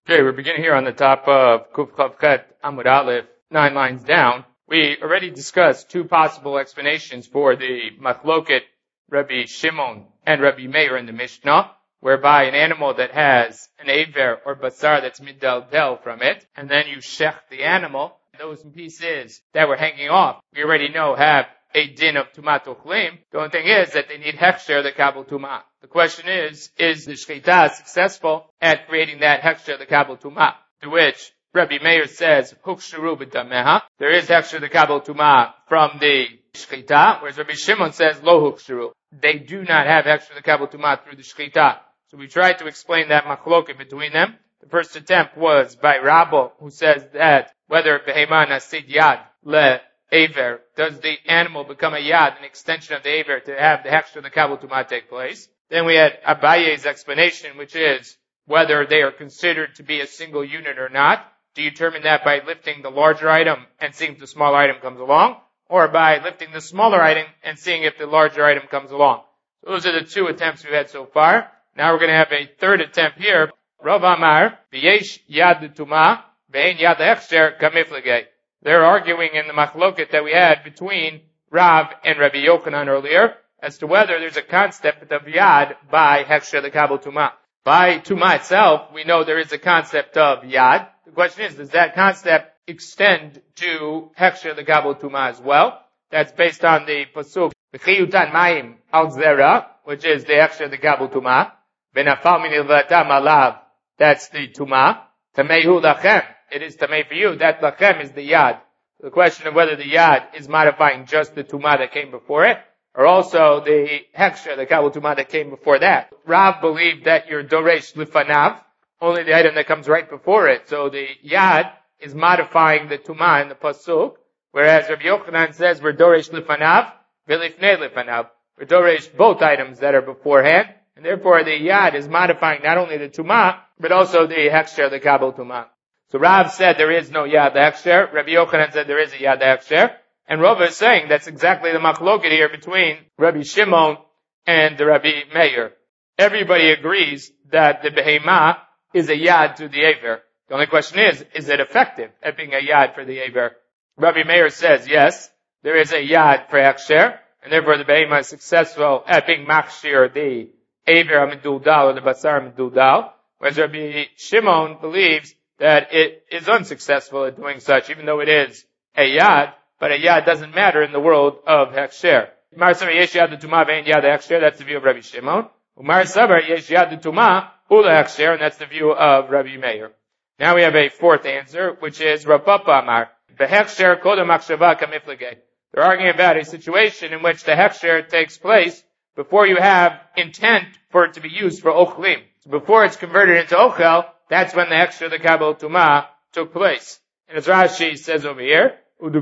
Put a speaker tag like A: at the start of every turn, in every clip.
A: Okay, we're beginning here on the top of Kuf Chav Chet Amud Aleph, 9 lines down. We already discussed two possible explanations for the Machloket Rabbi Shimon and Rabbi Meir in the Mishnah, whereby an animal that has an aver or basar that's middel from it, and then you shech the animal, those pieces that were hanging off, we already know have a din of tumat uchlim. The only thing is that they need hechsher the kabel tumah. The question is the shchita successful at creating that hechsher the kabel tumah? To which Rabbi Meir says, huksharu b'dameha. There is hechsher the kabel tumah from the shchita, whereas Rabbi Shimon says, lo huksharu. They do not have hechsher the kabel tumah through the shchita. So we tried to explain that machloket between them. The first attempt was by Rabbo, who says that whether behema nasid yad le aver, does the animal become a yad, an extension of the aver, to have the hechsher the kabel tumah take place? Then we had Abaye's explanation, which is whether they are considered to be a single unit or not. Do you determine that by lifting the larger item and seeing if the smaller item comes along, or by lifting the smaller item and seeing if the larger item comes along? So those are the two attempts we've had so far. Now we're going to have a third attempt here. Rav Amar, v'yesh yad tumah, v'ein yad hechsher kamiflegei. They're arguing in the machloket that we had between Rav and Rabbi Yochanan earlier as to whether there's a concept of yad by hechsher the kabel tumah. By tumah itself, we know there is a concept of yad. The question is, does that concept extend to hechsher the kabel tumah as well? That's based on the pasuk v'chiyutan mayim al zera, which is the hechsher the kabel tumah. V'nafal min ilvatam alav, that's the tumah. Tamehu lachem, it is tamei for you. That lachem is the yad. The question of whether the yad is modifying just the tumah that came before it, or also the hechsher, the kabel tumah that came before that. Rav believed that you're doresh lifanav, only the item that comes right before it. So the yad is modifying the tumah in the pasuk, whereas Rabbi Yochanan says we're doresh lifanav, v'lifnei lifanav. We're doresh both items that are beforehand, and therefore the yad is modifying not only the tumah, but also the hechsher, the kabel tumah. So Rav said there is no yad hechsher. Rabbi Yochanan said there is a yad hechsher. And Rav is saying that's exactly the machloket here between Rabbi Shimon and the Rabbi Meir. Everybody agrees that the behemah is a yad to the aver. The only question is it effective at being a yad for the aver? Rabbi Meir says yes, there is a yad for hechsher, and therefore the behemah is successful at being machshir the aver amidudal or the basar amidudal, whereas Rabbi Shimon believes that it is unsuccessful at doing such, even though it is a yad. But a yad doesn't matter in the world of hechsher. Umar sabar yesh yad tumah ve'en yad hechsher. That's the view of Rabbi Shimon. Umar sabar yesh yad tumah ula hechsher, and that's the view of Rabbi Meir. Now we have a fourth answer, which is Rav Papa Amar v'hechsher kodem machshava kamiflegei. They're arguing about a situation in which the hechsher takes place before you have intent for it to be used for ochlim. So before it's converted into ochel, that's when the hechsher the kabel tumah took place. And as Rashi says over here,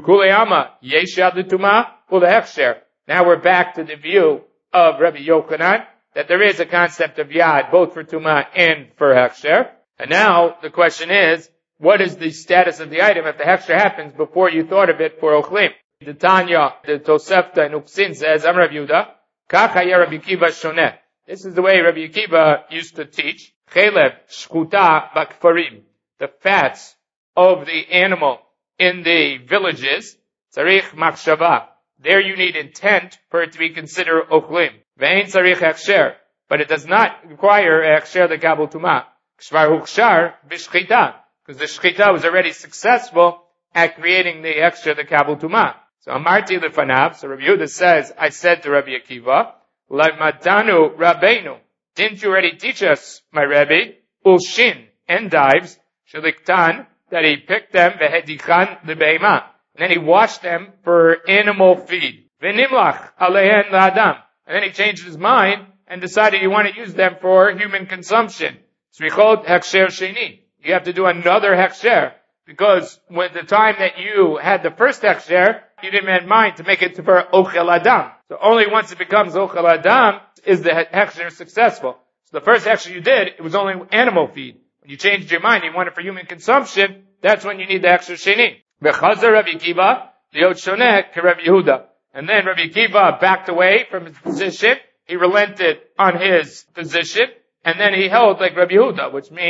A: now we're back to the view of Rabbi Yochanan that there is a concept of yad both for tumah and for hechsher. And now the question is, what is the status of the item if the hechsher happens before you thought of it for ochlim? The Tanya, the Tosefta and Uksin says, Am Rav Yehuda, Kach haya Rabbi Akiva shoneh. This is the way Rabbi Akiva used to teach. Chelev shkuta bakfarim. The fats of the animal in the villages, tzarich machshava. There you need intent for it to be considered ochlim. Ve'ein tzarich hechsher. But it does not require hechsher the kabel tumah. Kshvar hukshar b'shchita. Because the shchita was already successful at creating the hechsher the kabel tumah. So amarti lefanav. So Rabbi Yehuda says, I said to Rabbi Akiva, Lamadanu Rabbeinu. Didn't you already teach us, my Rebbe, ulshin, endives, shaliktan, that he picked them, vehedichan lebehema, and then he washed them for animal feed. V'nimlach alehen la'adam, and then he changed his mind and decided you want to use them for human consumption. Srichot hechsher sheni. You have to do another hechsher, because when the time that you had the first hechsher, you didn't have in mind to make it for ochel adam. So only once it becomes ochel adam is the hechsher successful. So the first hechsher you did, it was only animal feed. When you changed your mind, you want it for human consumption, that's when you need the hechsher sheni. V'chazer Rabbi Akiva, liot shoneh k'Rabbi Yehuda. And then Rabbi Akiva backed away from his position. He relented on his position, and then he held like Rabbi Yehuda, which means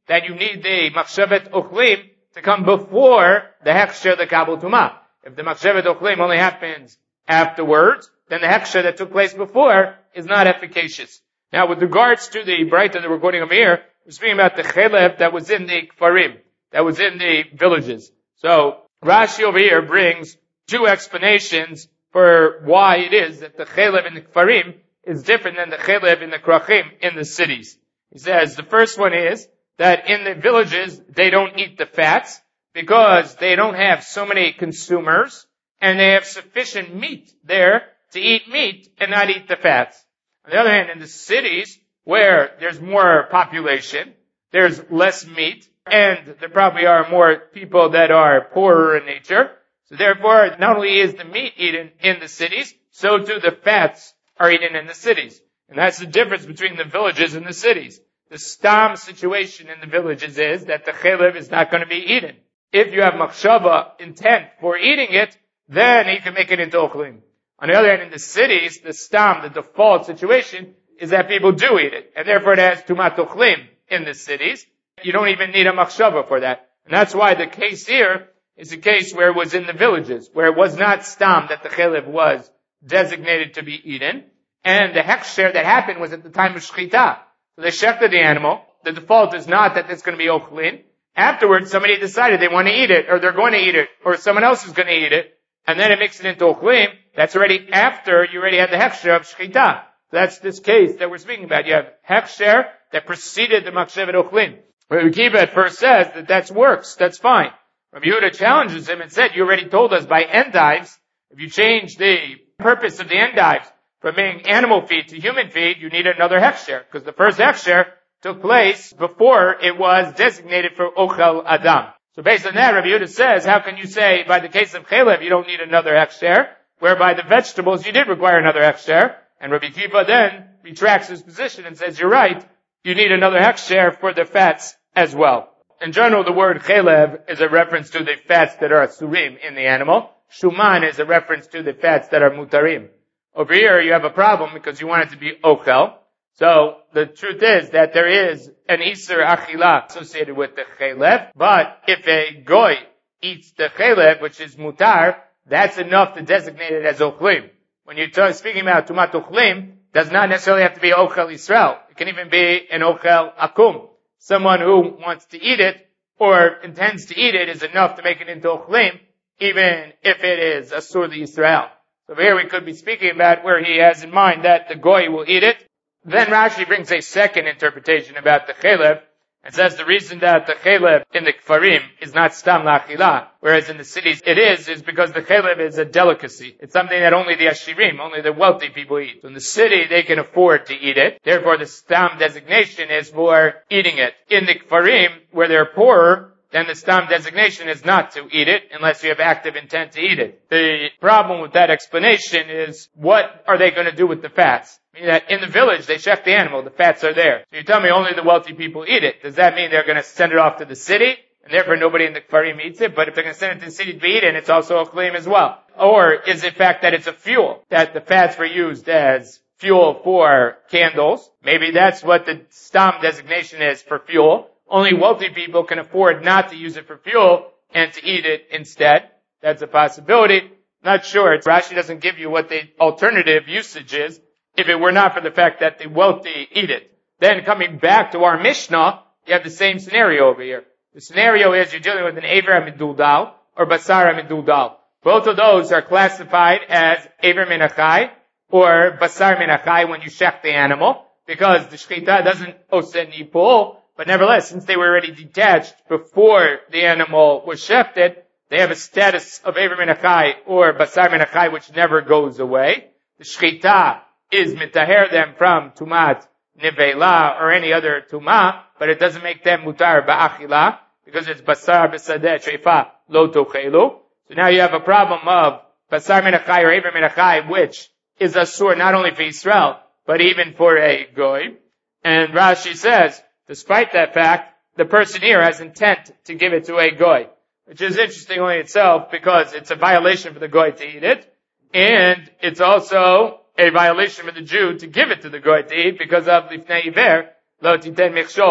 A: that you need the machshavet ochlim to come before the hechsher, the kabul tumah. If the machshavet ochlim only happens afterwards, then the hechsher that took place before is not efficacious. Now, with regards to the braita that we're quoting over here, we're speaking about the chelev that was in the kfarim, that was in the villages. So, Rashi over here brings two explanations for why it is that the chelev in the kfarim is different than the chelev in the krachim in the cities. He says the first one is that in the villages they don't eat the fats because they don't have so many consumers and they have sufficient meat there to eat meat and not eat the fats. On the other hand, in the cities where there's more population, there's less meat, and there probably are more people that are poorer in nature. So therefore, not only is the meat eaten in the cities, so too the fats are eaten in the cities. And that's the difference between the villages and the cities. The stam situation in the villages is that the chelev is not going to be eaten. If you have machshava, intent for eating it, then you can make it into ochlim. On the other hand, in the cities, the stam, the default situation, is that people do eat it. And therefore it has tumat ochlim in the cities. You don't even need a machshava for that. And that's why the case here is a case where it was in the villages, where it was not stam that the chelev was designated to be eaten. And the hechsher that happened was at the time of shchita. So they shechted the animal. The default is not that it's going to be ochlin. Afterwards, somebody decided they want to eat it, or they're going to eat it, or someone else is going to eat it, and then it makes it into ochlim. That's already after you already had the hechsher of shchita. So that's this case that we're speaking about. You have hechsher that preceded the machshavet ochlin. Rabbi Akiva at first says that that's works, that's fine. Rabbi Yehuda challenges him and said, you already told us by endives, if you change the purpose of the endives from being animal feed to human feed, you need another hechsher, because the first hechsher took place before it was designated for ochel adam. So based on that, Rabbi Yehuda says, how can you say by the case of chelev you don't need another hechsher, whereby the vegetables you did require another hechsher? And Rabbi Akiva then retracts his position and says, you're right, you need another hechsher for the fats as well. In general, the word chelev is a reference to the fats that are surim in the animal. Shuman is a reference to the fats that are mutarim. Over here, you have a problem because you want it to be ochel. So the truth is that there is an Isser Achila associated with the chelev, but if a goy eats the chelev, which is mutar, that's enough to designate it as ochlim. When you're speaking about tumat ochlim, does not necessarily have to be ochel Yisrael. It can even be an ochel akum. Someone who wants to eat it or intends to eat it is enough to make it into ochlim, even if it is asur Yisrael. So here we could be speaking about where he has in mind that the goy will eat it. Then Rashi brings a second interpretation about the chelev and says the reason that the chelev in the kfarim is not stam la'achila, whereas in the cities it is because the chelev is a delicacy. It's something that only the ashirim, only the wealthy people eat. So in the city they can afford to eat it. Therefore the stam designation is for eating it. In the kfarim, where they're poorer, then the stam designation is not to eat it unless you have active intent to eat it. The problem with that explanation is what are they going to do with the fats? Meaning that in the village they check the animal, the fats are there. So you tell me only the wealthy people eat it. Does that mean they're going to send it off to the city and therefore nobody in the kfarim eats it? But if they're going to send it to the city to be eaten, it's also a claim as well. Or is it fact that it's a fuel, that the fats were used as fuel for candles? Maybe that's what the stam designation is for fuel. Only wealthy people can afford not to use it for fuel and to eat it instead. That's a possibility. Not sure. Rashi doesn't give you what the alternative usage is if it were not for the fact that the wealthy eat it. Then coming back to our Mishnah, you have the same scenario over here. The scenario is you're dealing with an Aver HaMeduldal or Basar HaMeduldal. Both of those are classified as Aver Min HaChai or Basar Min HaChai when you shech the animal, because the shechita doesn't osen nipul. But nevertheless, since they were already detached before the animal was shechted, they have a status of Aver Min HaChai or Basar Min HaChai which never goes away. The shechita is mitaher them from tumat nevela or any other tumah, but it doesn't make them mutar ba'achila because it's basar b'sadeh treifa lo tochelu. So now you have a problem of basar min hachai or Aver min hachai, which is asur not only for Israel but even for a goy. And Rashi says, despite that fact, the person here has intent to give it to a goy, which is interesting only itself because it's a violation for the goy to eat it, and it's also a violation for the Jew to give it to the goy to eat because of lifnei iver lo titen michshol.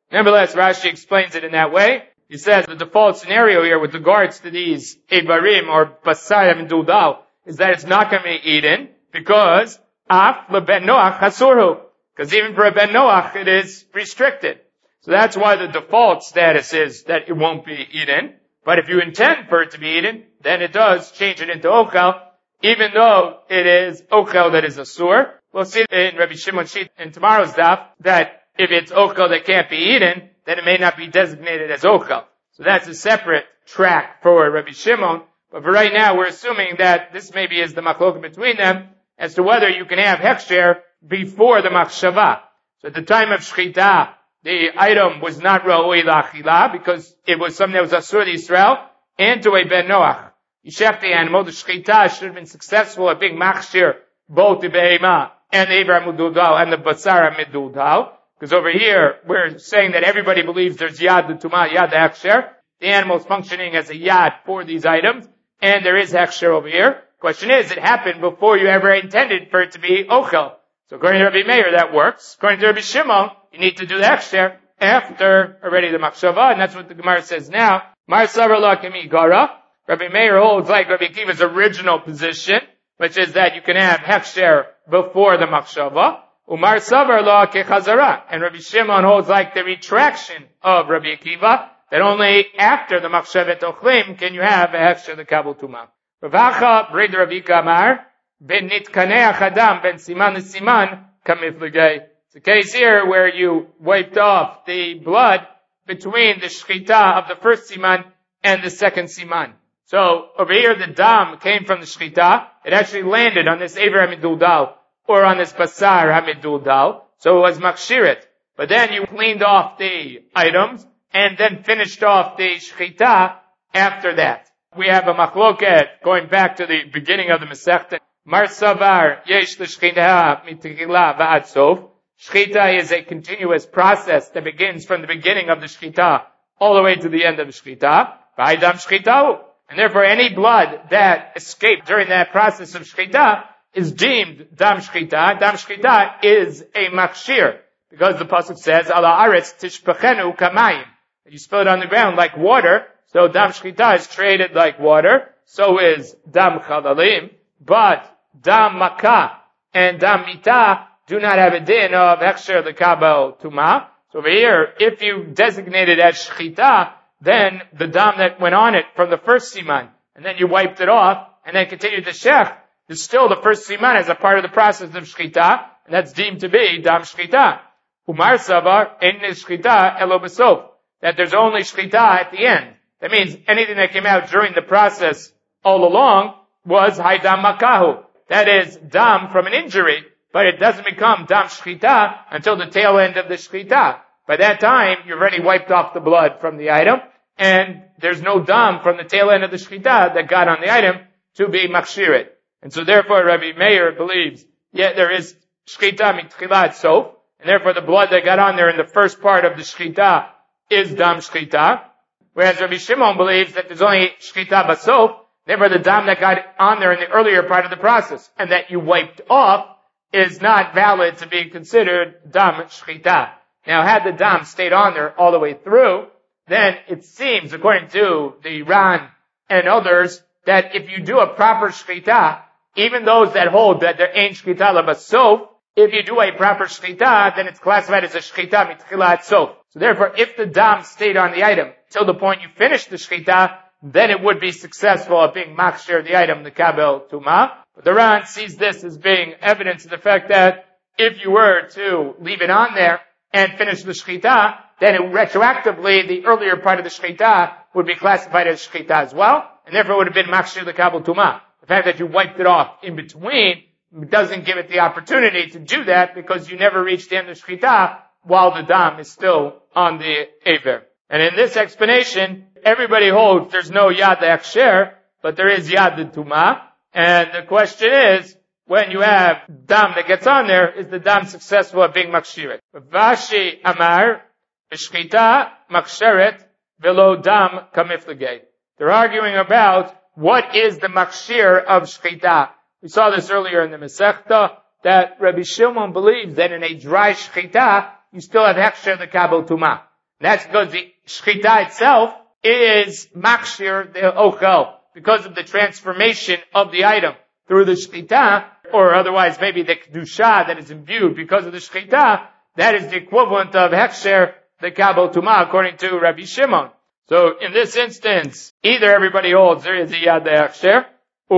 A: Nevertheless, Rashi explains it in that way. He says the default scenario here with regards to these Ibarim or Basar and Dudal is that it's not going to be eaten because Af leben Noach Hasurhu. Because even for a Ben Noach, it is restricted. So that's why the default status is that it won't be eaten. But if you intend for it to be eaten, then it does change it into Ochel, even though it is Ochel that is Asur. We'll see in Rabbi Shimon sheet in tomorrow's daf that if it's Ochel that can't be eaten, then it may not be designated as Ochel. So that's a separate track for Rabbi Shimon. But for right now, we're assuming that this maybe is the machloket between them as to whether you can have hechsher before the machshava. So at the time of shchita, the item was not ra'oi la'achila because it was something that was asur Yisrael and to a ben Noach. You shech the animal, the shchita should have been successful at being machshir both the behema and the Ivar Mududal and the Basar Midudal. Because over here, we're saying that everybody believes there's Yad the Tumah, Yad the Hechsher. The animal is functioning as a Yad for these items, and there is Hechsher over here. Question is, it happened before you ever intended for it to be Ochel. So according to Rabbi Meir, that works. According to Rabbi Shimon, you need to do the Hechsher after already the Machshava, and that's what the Gemara says now. Mar Savar La Kemi Gara. Rabbi Meir holds like Rabbi Akiva's original position, which is that you can have Hechsher before the Machshava. Umar Savar La Kechazara. And Rabbi Shimon holds like the retraction of Rabbi Akiva, that only after the Machshavet Ochlim can you have a Hechsher the Kabul Tumah. Ravacha Brid Rabbi Kamar Ben Nitkanei Achadam Ben Siman Siman Kamifligay. It's a case here where you wiped off the blood between the Shchita of the first Siman and the second Siman. So over here the dam came from the Shchita. It actually landed on this Ivar Hamidudal or on this Basar Hamidudal. So it was Makshirit. But then you cleaned off the items and then finished off the Shchita after that. We have a machloket going back to the beginning of the Masechta. Mar Savar Yesh L'Shchita Mitchila V'ad Sof. Shchita is a continuous process that begins from the beginning of the Shchita all the way to the end of the Shchita. V'aydam Shchitau. And therefore any blood that escaped during that process of Shchita is deemed Dam Shchita. Dam Shchita is a Machshir. Because the Pasuk says, Ala Aretz Tishpachenu Kamayim. You spill it on the ground like water. So Dam Shchita is traded like water. So is Dam Chalalim. But Dam Makkah and Dam Mita do not have a din of Hechsher the Kabel Tumah. So over here, if you designate it as Shchita, then the dam that went on it from the first siman, and then you wiped it off, and then continued to shech, is still the first siman as a part of the process of shchita, and that's deemed to be dam shchita. Umar savar ein shchita elo besof, that there's only shchita at the end. That means anything that came out during the process all along was haydam makahu. That is dam from an injury, but it doesn't become dam shchita until the tail end of the shchita. By that time, you've already wiped off the blood from the item, and there's no dam from the tail end of the shchita that got on the item to be machshirit. And so therefore Rabbi Meir believes, there is shchita mitchilat sof, and therefore the blood that got on there in the first part of the shchita is dam shchita. Whereas Rabbi Shimon believes that there's only shchita basof, therefore the dam that got on there in the earlier part of the process, and that you wiped off, is not valid to be considered dam shchita. Now, had the dam stayed on there all the way through, then it seems, according to the Ran and others, that if you do a proper shchita, even those that hold that there ain't shchita labasof, if you do a proper shchita, then it's classified as a shchita mitchilat sof. So therefore, if the dam stayed on the item till the point you finish the shchita, then it would be successful at being makshir the item, the kabel tumah. But the Ran sees this as being evidence of the fact that if you were to leave it on there and finish the shchita, then retroactively the earlier part of the shchita would be classified as shchita as well, and therefore it would have been makshir the kabel tumah. The fact that you wiped it off in between doesn't give it the opportunity to do that because you never reached the end of shchita while the dam is still on the aver. And in this explanation, everybody holds there's no yad hechsher, but there is yad the tumah. And the question is, when you have dam that gets on there, is the dam successful at being makshiret? Vashi amar, b'shchita maksheret, velo dam kamifligay. They're arguing about what is the makshir of shchita. We saw this earlier in the Masechta, that Rabbi Shimon believes that in a dry shchita, you still have hechsher the kabel tumah. And that's because the shchita itself is makshir the ochel, because of the transformation of the item through the shchita, or otherwise maybe the kedusha that is imbued because of the shchita. That is the equivalent of hechsher the kabel tuma, according to Rabbi Shimon. So in this instance, either everybody holds there is a yad the hechsher,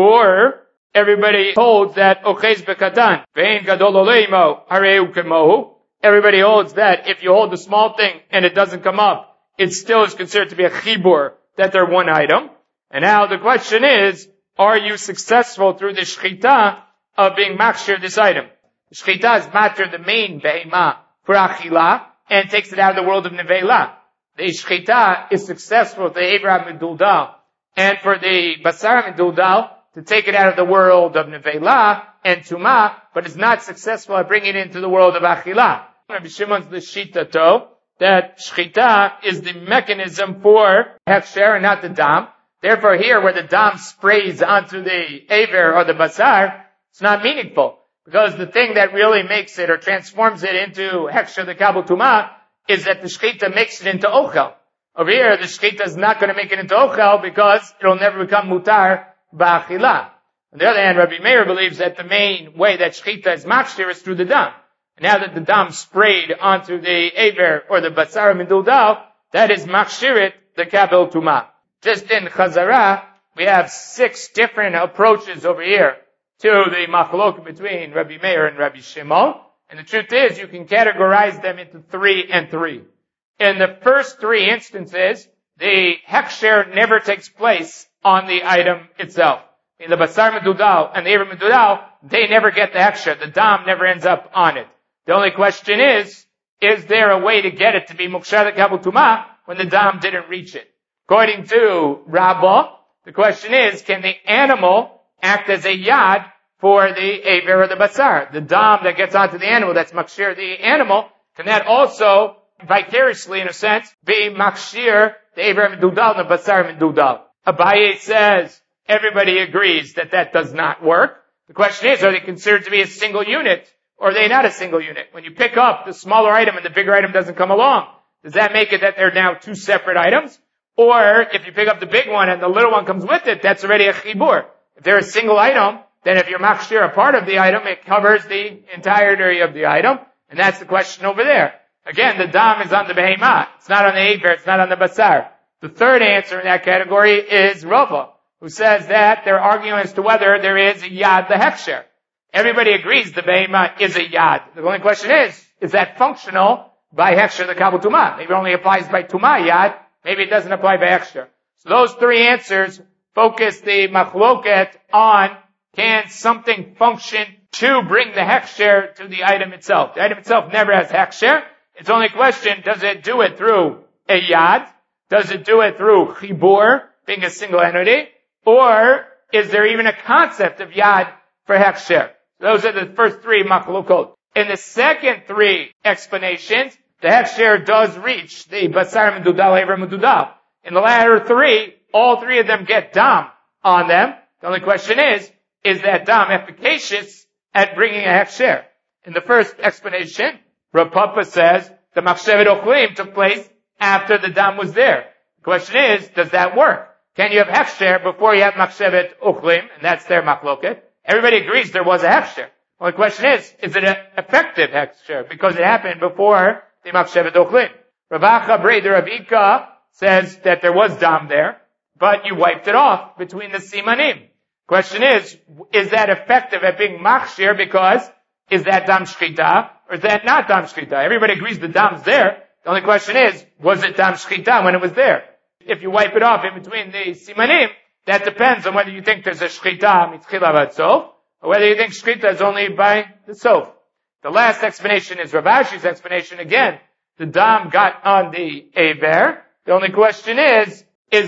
A: or everybody holds that ochez bekatan vein gadol oleimo hareu kemohu. Everybody holds that if you hold the small thing and it doesn't come up, it still is considered to be a chibur, that they're one item. And now the question is, are you successful through the shchita of being makshir this item? The shchita is matter the main behema for achila and takes it out of the world of nevela. The shchita is successful for the Avraham Meduldal and for the Basar Meduldal to take it out of the world of nevela and tuma, but is not successful at bringing it into the world of achila. Rabbi Shimon's the shita to that shchita is the mechanism for hechsher and not the dam. Therefore here where the dam sprays onto the aver or the basar, it's not meaningful. Because the thing that really makes it or transforms it into hechsher the kabel tuma is that the shchita makes it into ochel. Over here the shchita is not going to make it into ochel because it'll never become mutar ba'achila. On the other hand, Rabbi Meir believes that the main way that shchita is makshir is through the dam. And now that the dam sprayed onto the aver or the basar meduldal, that is makshirit the kabel tuma. Just in Chazara, we have 6 different approaches over here to the machlok between Rabbi Meir and Rabbi Shimon. And the truth is, you can categorize them into 3 and 3. In the first 3 instances, the hechsher never takes place on the item itself. In the basar medudal and the aver medudal, they never get the hechsher. The dam never ends up on it. The only question is there a way to get it to be mukshar kabel tuma when the dam didn't reach it? According to Rabbah, the question is, can the animal act as a yad for the aver or the basar? The dam that gets onto the animal, that's makshir the animal, can that also vicariously, in a sense, be makshir the aver medudal and the basar medudal? Abaye says everybody agrees that that does not work. The question is, are they considered to be a single unit, or are they not a single unit? When you pick up the smaller item and the bigger item doesn't come along, does that make it that they're now 2 separate items? Or if you pick up the big one and the little one comes with it, that's already a chibur. If they're a single item, then if you're makshir a part of the item, it covers the entirety of the item, and that's the question over there. Again, the dam is on the behemah. It's not on the aver, it's not on the basar. The third answer in that category is Rava, who says that they're arguing as to whether there is a yad the hechsher. Everybody agrees the behemah is a yad. The only question is that functional by hechsher the kabel tuma? Maybe it only applies by tuma yad, maybe it doesn't apply by hechsher. So those 3 answers focus the machloket on, can something function to bring the hechsher to the item itself? The item itself never has hechsher. It's only a question, does it do it through a yad? Does it do it through chibur, being a single entity? Or is there even a concept of yad for hechsher? Those are the first 3 machlokot. In the second 3 explanations, the hechsher does reach the basar medudal, aver medudal. In the latter 3, all 3 of them get dam on them. The only question is that dam efficacious at bringing a hechsher? In the first explanation, Rav Papa says the machshevet ochlim took place after the dam was there. The question is, does that work? Can you have hechsher before you have machshevet ochlim? And that's their machloket. Everybody agrees there was a hechsher. Well, the question is it an effective hechsher? Because it happened before the machshevet ochlim. Rav Acha Breder Rav Ika says that there was dam there, but you wiped it off between the simanim. Question is that effective at being machshir? Because is that dam shchita or is that not dam shchita? Everybody agrees the dam's there. The only question is, was it dam shchita when it was there? If you wipe it off in between the simanim, that depends on whether you think there's a shchita mitchilavad sof, or whether you think shchita is only by the sof. The last explanation is Rav Ashi's explanation. Again, the dam got on the aver. The only question is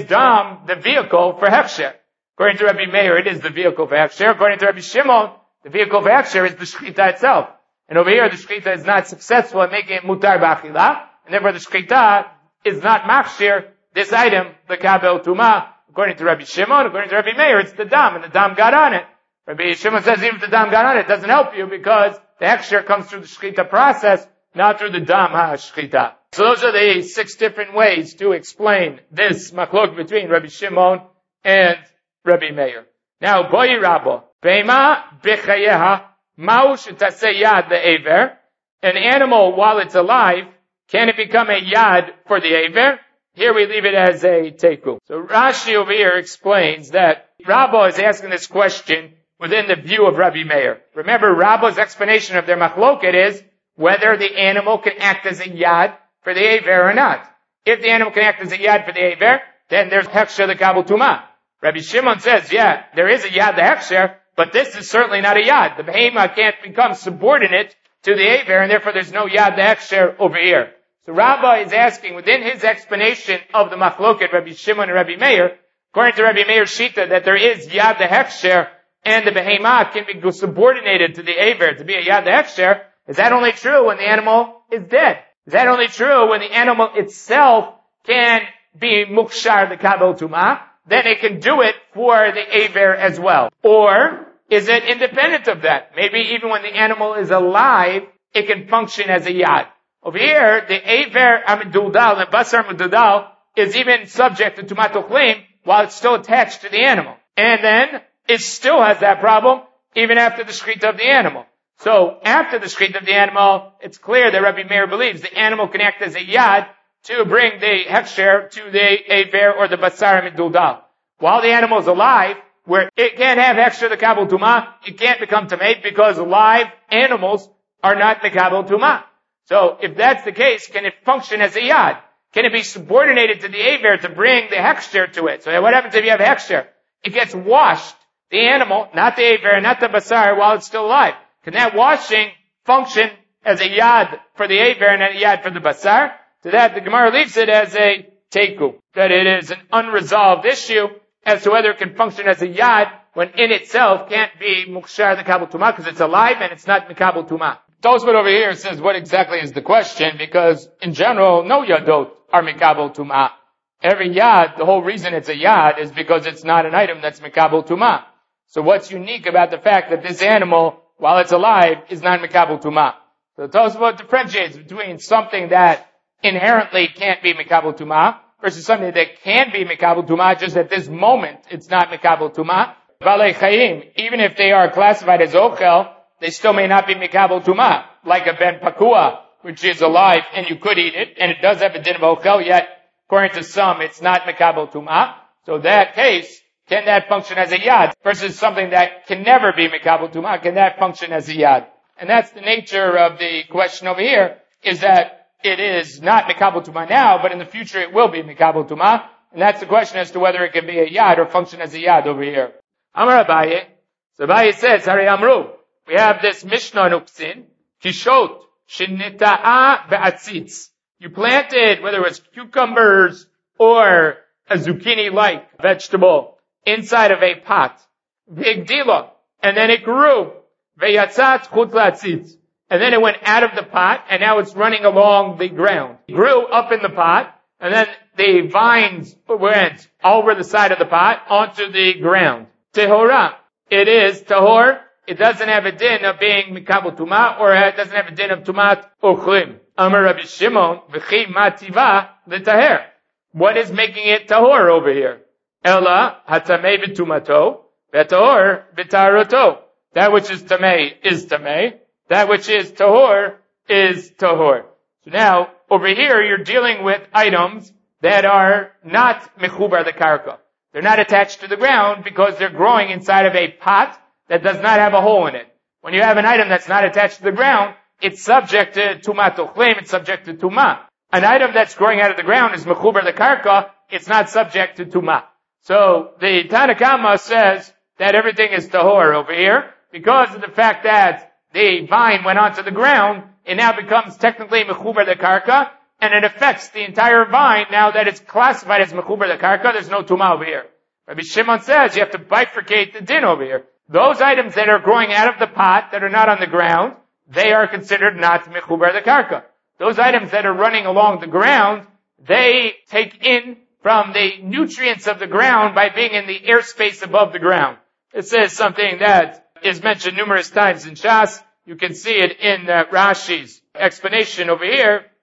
A: dam the vehicle for hechsher? According to Rabbi Meir, it is the vehicle for hechsher. According to Rabbi Shimon, the vehicle for hechsher is the shchita itself. And over here, the shchita is not successful at making it mutar b'achila, and therefore the shchita is not machshir this item, the kabel tuma. According to Rabbi Shimon, according to Rabbi Meir, it's the dam, and the dam got on it. Rabbi Shimon says even if the dam got on it, it doesn't help you because the hechsher comes through the shchita process, not through the dam ha-shchita. So those are the 6 different ways to explain this machlok between Rabbi Shimon and Rabbi Meir. Now, Boi Rabbo, Bema Bechayeha, Ma'u Shetaseh Yad Le'ever, an animal while it's alive, can it become a yad for the aver? Here we leave it as a teku. So Rashi over here explains that Rabbo is asking this question within the view of Rabbi Meir. Remember, Rabbo's explanation of their machloket is whether the animal can act as a yad for the aver or not. If the animal can act as a yad for the aver, then there's hechsher the kabul tumah. Rabbi Shimon says, yeah, there is a yad the hechsher, but this is certainly not a yad. The behema can't become subordinate to the aver, and therefore there's no yad the hechsher over here. So Rabbi is asking, within his explanation of the machloket, Rabbi Shimon and Rabbi Meir, according to Rabbi Meir's shita, that there is yad the hechsher, and the behema can be subordinated to the aver to be a yad the hechsher. Is that only true when the animal is dead? Is that only true when the animal itself can be mukshar the kabel tumah? Then it can do it for the aver as well. Or is it independent of that? Maybe even when the animal is alive, it can function as a yad. Over here, the aver amidudal, the basar amidudal, is even subject to tumat ochlim while it's still attached to the animal. And then it still has that problem even after the shechita of the animal. So after the shechita of the animal, it's clear that Rabbi Meir believes the animal can act as a yad to bring the hechsher to the aver or the basar amidudal. While the animal is alive, where it can't have hechsher the kabul tumah, it can't become tamei because live animals are not the kabul tumah. So if that's the case, can it function as a yad? Can it be subordinated to the aver to bring the hechsher to it? So what happens if you have hechsher? It gets washed, the animal, not the aver, not the basar, while it's still alive. Can that washing function as a yad for the aver and a yad for the basar? To that, the Gemara leaves it as a teku, that it is an unresolved issue as to whether it can function as a yad when in itself can't be mukshar the kabul tumah because it's alive and it's not mikabel tumah. Tosfot over here says what exactly is the question, because in general, no yadot are mikabel tumah. Every yad, the whole reason it's a yad is because it's not an item that's mikabel tumah. So what's unique about the fact that this animal, while it's alive, is not mikabel tumah? So Tosfot differentiates between something that inherently can't be mikabel tumah versus something that can be mikabel tumah, just at this moment it's not mikabel tumah. Balei chayim, even if they are classified as ochel, they still may not be mikabel tumah, like a ben pakua, which is alive and you could eat it, and it does have a din of ochel, yet according to some it's not mikabel tumah. So that case, can that function as a yad? Versus something that can never be mikabel tumah, can that function as a yad? And that's the nature of the question over here, is that it is not mikabel tumah now, but in the future it will be mikabel tumah. And that's the question as to whether it can be a yad or function as a yad over here. Amar Abaye. So Abaye says, Hari Amru. We have this Mishnah in Uksin. Kishot. Shinita'a be'atzitz. You planted, whether it was cucumbers or a zucchini-like vegetable, inside of a pot. V'igdila. And then it grew. Ve'yatzat chutz la'atzitz. And then it went out of the pot, and now it's running along the ground. It grew up in the pot, and then the vines went over the side of the pot onto the ground. Tehorah. It is tahor. It doesn't have a din of being mikabel tumah, or it doesn't have a din of tumat ochlim. Amar Rabbi Shimon, v'chi mativa l'taher. What is making it tahor over here? Ella hatamei b'tumato, v'tahor b'taharoto. That which is tamei is tamei. That which is tahor is tahor. So now, over here, you're dealing with items that are not mechubar the karka. They're not attached to the ground because they're growing inside of a pot that does not have a hole in it. When you have an item that's not attached to the ground, it's subject to tumat ochlim, it's subject to tumah. An item that's growing out of the ground is mechubar the karka, it's not subject to tumah. So the Tanna Kama says that everything is tahor over here because of the fact that the vine went onto the ground, it now becomes technically mechubar the karka, and it affects the entire vine now that it's classified as mechubar the karka. There's no tumah over here. Rabbi Shimon says you have to bifurcate the din over here. Those items that are growing out of the pot that are not on the ground, they are considered not mechubar the karka. Those items that are running along the ground, they take in from the nutrients of the ground by being in the airspace above the ground. It says something that is mentioned numerous times in Shas. You can see it in Rashi's explanation over here,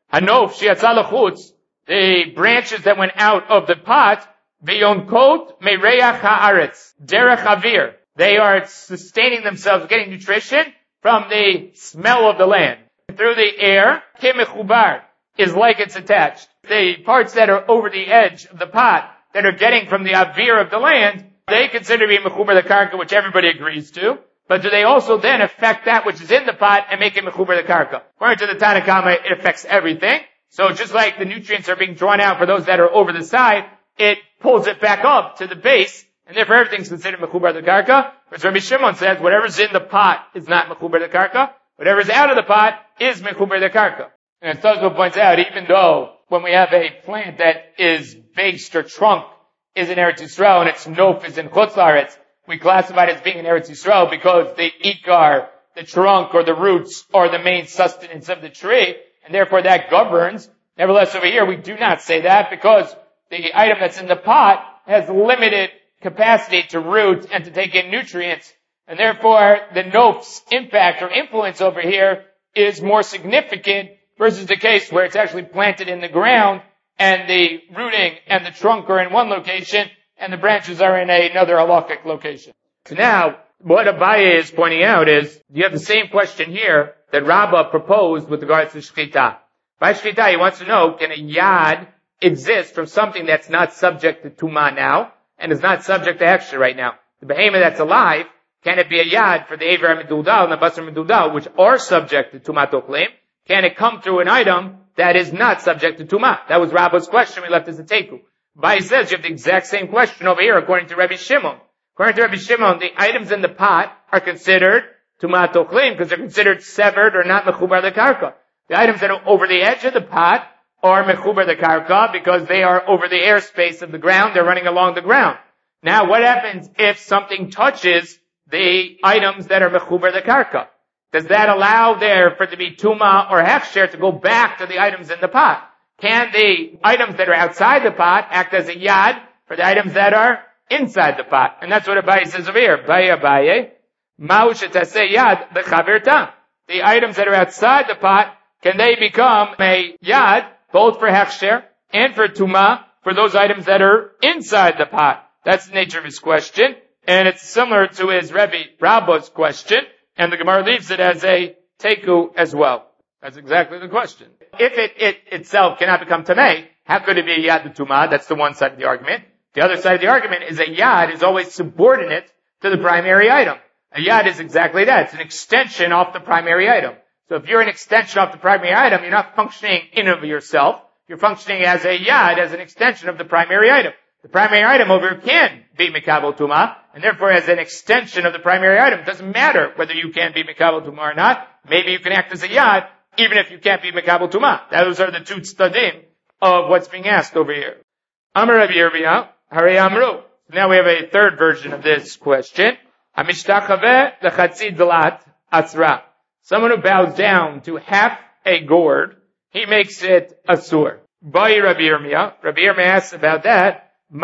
A: Hanof she'yatza lechutz, the branches that went out of the pot, veyonkot mereach haaretz, derech avir. They are sustaining themselves, getting nutrition from the smell of the land. Through the air, kemechubar, is like it's attached. The parts that are over the edge of the pot, that are getting from the avir of the land, they consider to be mechubar the karka, which everybody agrees to. But do they also then affect that which is in the pot and make it mechubar the karka? According to the Tanna Kama, it affects everything. So just like the nutrients are being drawn out for those that are over the side, it pulls it back up to the base, and therefore everything's considered mechubar the karka. Whereas Rabbi Shimon says whatever's in the pot is not mechubar the karka. Whatever's out of the pot is mechubar the karka. And as Tosfos points out, even though when we have a plant that is based or trunk is in Eretz Yisrael and its nof is in Chutz La'aretz, we classify it as being in Eretz Yisrael because the ikar, the trunk or the roots are the main sustenance of the tree, and therefore that governs. Nevertheless, over here we do not say that because the item that's in the pot has limited capacity to root and to take in nutrients, and therefore the nof's impact or influence over here is more significant versus the case where it's actually planted in the ground and the rooting and the trunk are in one location and the branches are in another halakhic location. So now, what Abaye is pointing out is, you have the same question here that Rabbah proposed with regards to Shechita. By Shechita, he wants to know, can a yad exist from something that's not subject to Tumah now and is not subject to Hechsher right now? The behemoth that's alive, can it be a yad for the Aver HaMedudal and the Basar Medudal, which are subject to Tumah Tochlim? Can it come through an item that is not subject to Tumah? That was Rabbah's question. We left as a teku. Bai says you have the exact same question over here according to Rabbi Shimon. According to Rabbi Shimon, the items in the pot are considered Tumah Tochlim because they're considered severed or not mechubar the karka. The items that are over the edge of the pot are mechubar the karka because they are over the airspace of the ground. They're running along the ground. Now, what happens if something touches the items that are mechubar the karka? Does that allow there for it to be Tumah or Hechsher to go back to the items in the pot? Can the items that are outside the pot act as a yad for the items that are inside the pot? And that's what Abaye says over here. Abaye, ma'u shetaseh yad b'chaverta. The items that are outside the pot, can they become a yad, both for Hechsher and for Tumah, for those items that are inside the pot? That's the nature of his question. And it's similar to his Rebbe Rabbah's question. And the Gemara leaves it as a teku as well. That's exactly the question. If it itself cannot become tamei, how could it be a yad to tumah? That's the one side of the argument. The other side of the argument is a yad is always subordinate to the primary item. A yad is exactly that. It's an extension off the primary item. So if you're an extension off the primary item, you're not functioning in and of yourself. You're functioning as a yad, as an extension of the primary item. The primary item over here can be Mekabel Tumah, and therefore as an extension of the primary item, it doesn't matter whether you can be Mekabel Tumah or not. Maybe you can act as a yad, even if you can't be Mekabel Tumah. Those are the two tzadim of what's being asked over here. Amar Rabbi Yirmiyah, Harei Amru. Now we have a third version of this question. Hamishtachaveh lechatzi dalat atzra. Someone who bows down to half a gourd, he makes it asur. By Rabbi Yirmiyah. Rabbi Yirmiyah asks about that.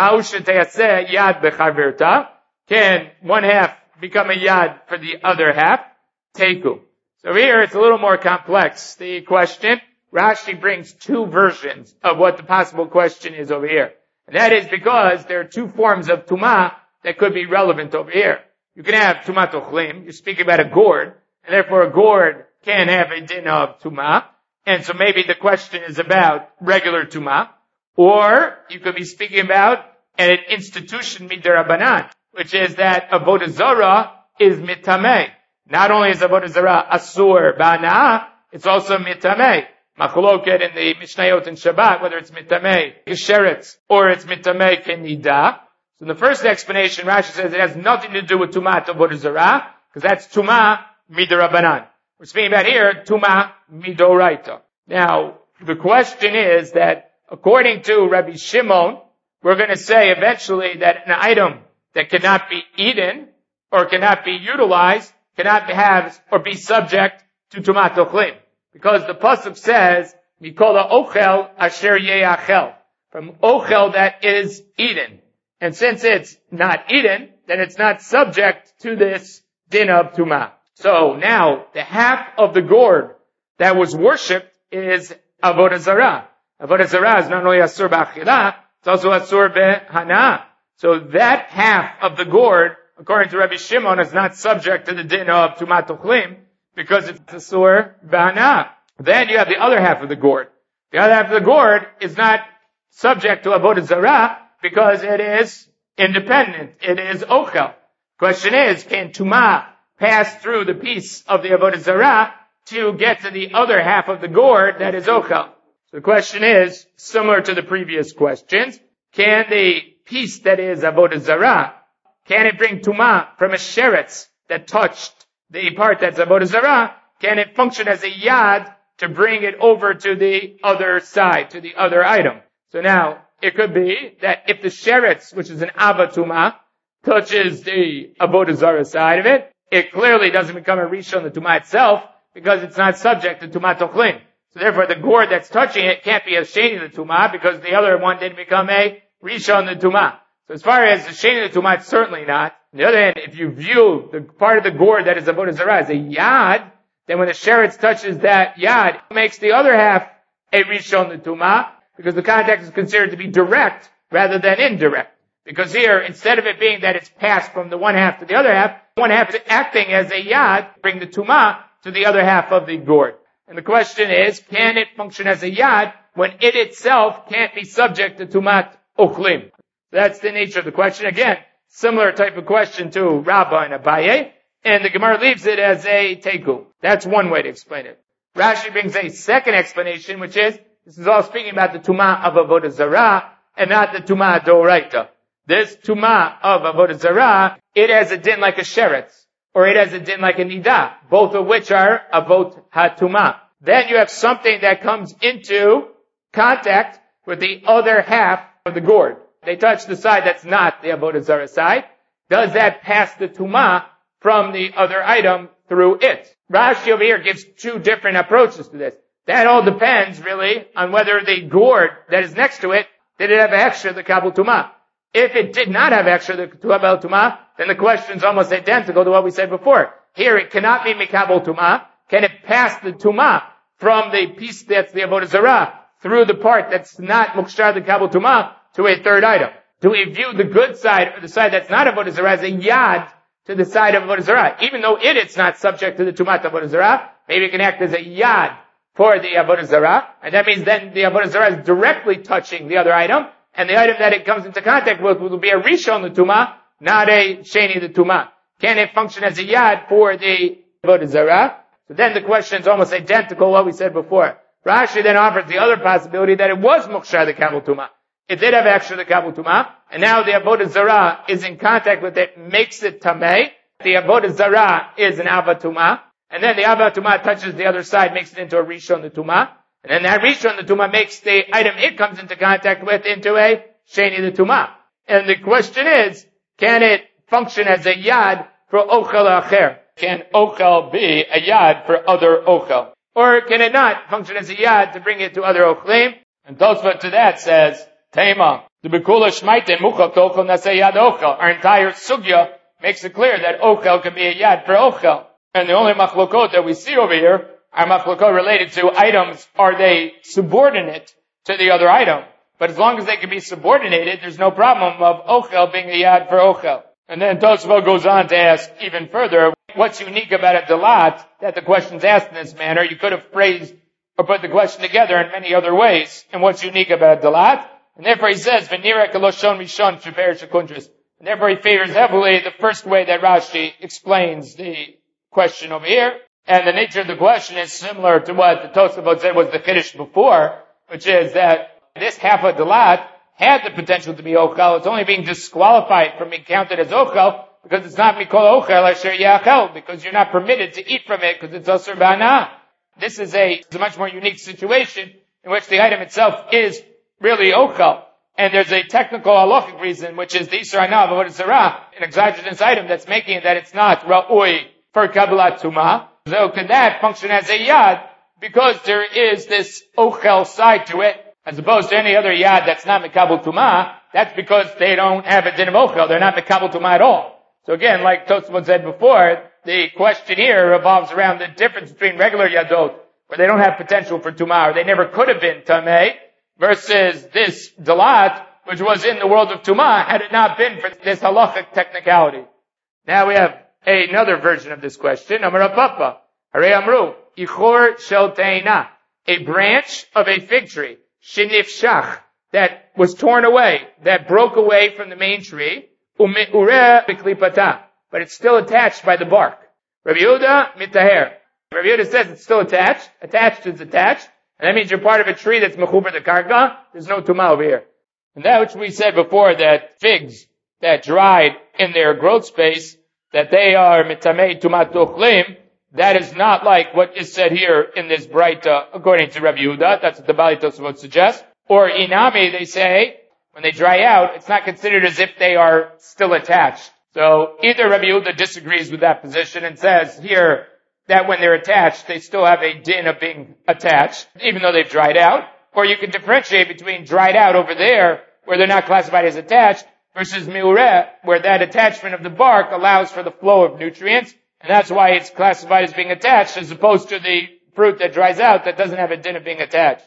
A: Yad bechaverta. Can one half become a yad for the other half? Teku. So here it's a little more complex, the question. Rashi brings two versions of what the possible question is over here. And that is because there are two forms of tumah that could be relevant over here. You can have tumah tochlim. You're speaking about a gourd, and therefore a gourd can have a din of tumah. And so maybe the question is about regular tumah. Or you could be speaking about an institution midirabanan, which is that avodah zarah is mitameh. Not only is avodah zarah asur ba'anah, it's also mitameh. Machloket in the Mishnayot and Shabbat, whether it's mitameh kesheretz or it's mitameh kenida. So in the first explanation, Rashi says it has nothing to do with tumah avodah zarah, because that's tumah midirabanan. We're speaking about here tumah midoraita. Now, the question is that according to Rabbi Shimon, we're going to say eventually that an item that cannot be eaten or cannot be utilized cannot have or be subject to Tumat Tochlim. Because the pasuk says, Mikola ochel asher yeachel. From ochel that is eaten. And since it's not eaten, then it's not subject to this din of Tumah. So now, the half of the gourd that was worshipped is avodah zarah. Avodah zarah is not only asur b'achila, it's also asur b'hana. So that half of the gourd, according to Rabbi Shimon, is not subject to the din of tumat ochlim because it's asur b'hana. Then you have the other half of the gourd. The other half of the gourd is not subject to avodah zarah because it is independent. It is ochel. Question is, can tumah pass through the piece of the avodah zarah to get to the other half of the gourd that is ochel? So the question is, similar to the previous questions, can the piece that is avodah zarah, can it bring tumah from a sheretz that touched the part that's avodah zarah? Can it function as a yad to bring it over to the other side, to the other item? So now, it could be that if the sheretz, which is an avatuma, touches the avodah zarah side of it, it clearly doesn't become a rishon the tumah itself because it's not subject to tumat ochlin. So therefore, the gourd that's touching it can't be a sheni the tumah because the other one didn't become a rishon the tumah. So as far as the sheni the tumah, it's certainly not. On the other hand, if you view the part of the gourd that is avodah zarah as a yad, then when the sheretz touches that yad, it makes the other half a rishon the tumah, because the contact is considered to be direct rather than indirect. Because here, instead of it being that it's passed from the one half to the other half, one half is acting as a yad, bring the tumah to the other half of the gourd. And the question is, can it function as a yad when it itself can't be subject to tumat ochlim? That's the nature of the question. Again, similar type of question to Rabbah and Abaye, and the Gemara leaves it as a teiku. That's one way to explain it. Rashi brings a second explanation, which is, this is all speaking about the tumah of avodah zarah and not the tumah doraita. This tumah of avodah zarah, it has a din like a sheretz, or it has a din like a nidah, both of which are avot hatumah. Then you have something that comes into contact with the other half of the gourd. They touch the side that's not the avodah zarah side. Does that pass the tumah from the other item through it? Rashi over here gives two different approaches to this. That all depends, really, on whether the gourd that is next to it, did it have extra the kabul tumah. If it did not have extra the kabul tumah, then the question is almost identical to what we said before. Here, it cannot be mikabel tumah. Can it pass the tumah from the piece that's the avodah zarah through the part that's not mukshar the kabul tumah to a third item? Do we view the good side or the side that's not avodah zarah as a yad to the side of avodah zarah? Even though it's not subject to the tumat avodah zarah, maybe it can act as a yad for the avodah zarah, and that means then the avodah zarah is directly touching the other item, and the item that it comes into contact with will be a rishon the tumah, not a sheni the tumah. Can it function as a yad for the avodah zarah? So then the question is almost identical to what we said before. Rashi then offers the other possibility that it was mukshar the kabul tumah. It did have extra the kabul tumah, and now the avodah zarah is in contact with it, makes it tameh. The avodah zarah is an avatumah. And then the Ava Tumah touches the other side, makes it into a Rishon the Tumah. And then that Rishon the Tumah makes the item it comes into contact with into a Sheni the Tumah. And the question is, can it function as a Yad for Ochel Acher? Can Ochel be a Yad for other Ochel? Or can it not function as a Yad to bring it to other Ochlim? And Tosfot to that says, Tema, the Bekula Shmaite Muchal Tochel Nasei Yad Ochel. Our entire Sugya makes it clear that Ochel can be a Yad for Ochel. And the only machlokot that we see over here are machlokot related to items. Are they subordinate to the other item? But as long as they can be subordinated, there's no problem of ochel being a yad for ochel. And then Tosfot goes on to ask even further, what's unique about a dalat that the question's asked in this manner? You could have phrased or put the question together in many other ways. And what's unique about a dalat? And therefore he says, V'nira kaloshon rishon sheper shekundris. And therefore he favors heavily the first way that Rashi explains the question over here, and the nature of the question is similar to what the Tosafot said was the Kiddush before, which is that this half of Dalat had the potential to be Ochel. It's only being disqualified from being counted as Ochel because it's not Mikol Ochel Asher Yachel, because you're not permitted to eat from it because it's Asur B'Hana. This is a much more unique situation in which the item itself is really Ochel. And there's a technical halachic reason, which is the Isur Hana of Avodah Zarah, an exogenous item that's making it that it's not Ra'ui for Kabbalat Tumah. So can that function as a yad because there is this ochel side to it, as opposed to any other yad that's not Mekabel Tumah? That's because they don't have a din of ochel. They're not Mekabel Tumah at all. So again, like Tosfot said before, the question here revolves around the difference between regular yadot, where they don't have potential for tumah, or they never could have been tameh, versus this dalat, which was in the world of tumah, had it not been for this halachic technicality. Now we have another version of this question. Amar Papa, Hare Amru, Ichor Shel Teina, a branch of a fig tree, Shinifshach, that was torn away, that broke away from the main tree, Ume'ureh B'klipata, but it's still attached by the bark. Rabbi Yehuda Mitaher. Rabbi Yehuda says it's still attached. Attached is attached. And that means you're part of a tree that's mechuber the karka. There's no tumah over here. And that which we said before, that figs that dried in their growth space, that they are mitamei tumat tuchlim, that is not like what is said here in this Braita, according to Rabbi Yehuda. That's what the Bali Tosafot suggests. Or inami, they say, when they dry out, it's not considered as if they are still attached. So either Rabbi Yehuda disagrees with that position and says here that when they're attached, they still have a din of being attached, even though they've dried out. Or you can differentiate between dried out over there, where they're not classified as attached, versus miureh, where that attachment of the bark allows for the flow of nutrients, and that's why it's classified as being attached, as opposed to the fruit that dries out that doesn't have a din of being attached.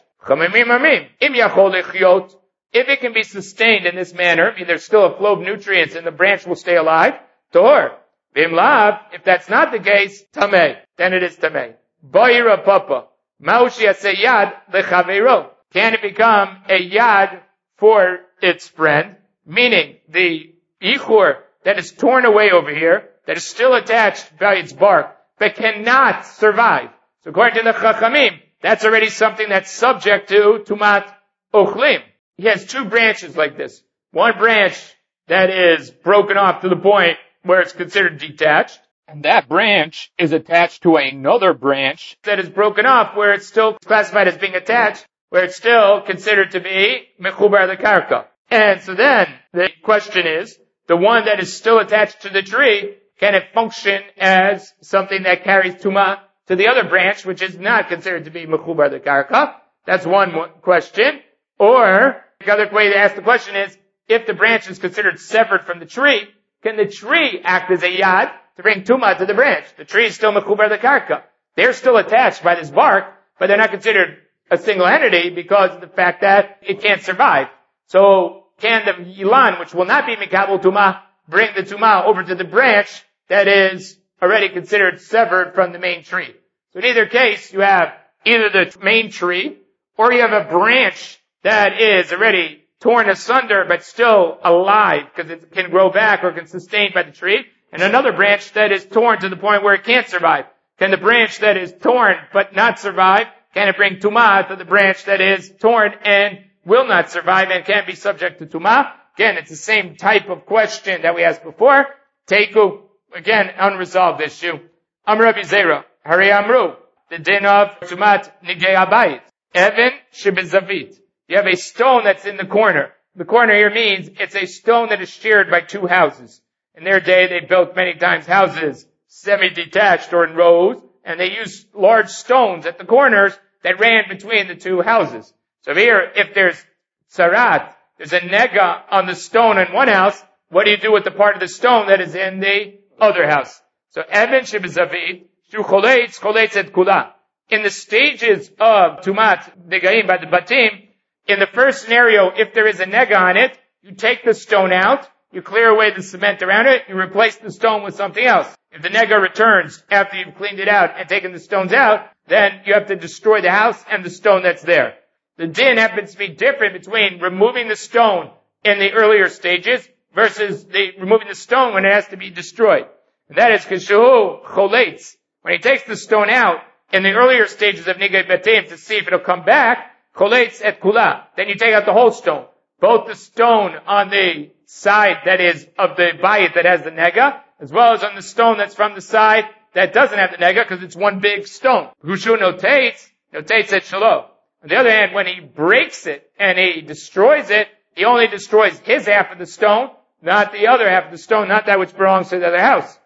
A: If it can be sustained in this manner, I mean, there's still a flow of nutrients and the branch will stay alive, tor. V'imlav, if that's not the case, tameh, then it is tameh. Boira papa, maushi yad lechaveiro. Can it become a yad for its friend? Meaning, the ichur that is torn away over here, that is still attached by its bark, but cannot survive. So according to the Chachamim, that's already something that's subject to tumat ochlim. He has two branches like this. One branch that is broken off to the point where it's considered detached, and that branch is attached to another branch that is broken off where it's still classified as being attached, where it's still considered to be mechubar the karka. And so then, the question is, the one that is still attached to the tree, can it function as something that carries tumah to the other branch, which is not considered to be mechubar the karka? That's one question. Or, the other way to ask the question is, if the branch is considered severed from the tree, can the tree act as a yad to bring tumah to the branch? The tree is still mechubar the karka. They're still attached by this bark, but they're not considered a single entity because of the fact that it can't survive. So, can the yilan, which will not be mikabel tumah, bring the tumah over to the branch that is already considered severed from the main tree? So in either case, you have either the main tree, or you have a branch that is already torn asunder but still alive because it can grow back or can sustain by the tree, and another branch that is torn to the point where it can't survive. Can the branch that is torn but not survive, can it bring tumah to the branch that is torn and will not survive and can't be subject to tumah? Again, it's the same type of question that we asked before. Teiku, again, unresolved issue. Amr Rabbi Zera, Hari Amru, the din of tumat nigei abayit, Evan shebezavit. You have a stone that's in the corner. The corner here means it's a stone that is shared by two houses. In their day, they built many times houses semi-detached or in rows, and they used large stones at the corners that ran between the two houses. So here, if there's sarat, there's a nega on the stone in one house, what do you do with the part of the stone that is in the other house? So, Evan shebezavit, shu choletz et kula. In the stages of tumat negaim by the batim, in the first scenario, if there is a nega on it, you take the stone out, you clear away the cement around it, you replace the stone with something else. If the nega returns after you've cleaned it out and taken the stones out, then you have to destroy the house and the stone that's there. The din happens to be different between removing the stone in the earlier stages versus removing the stone when it has to be destroyed. And that is kashuhu choletz. When he takes the stone out in the earlier stages of nigei batim to see if it'll come back, choletz et kula. Then you take out the whole stone. Both the stone on the side that is of the bayit that has the nega, as well as on the stone that's from the side that doesn't have the nega because it's one big stone. Hushu notates et shalom. On the other hand, when he breaks it and he destroys it, he only destroys his half of the stone, not the other half of the stone, not that which belongs to the other house.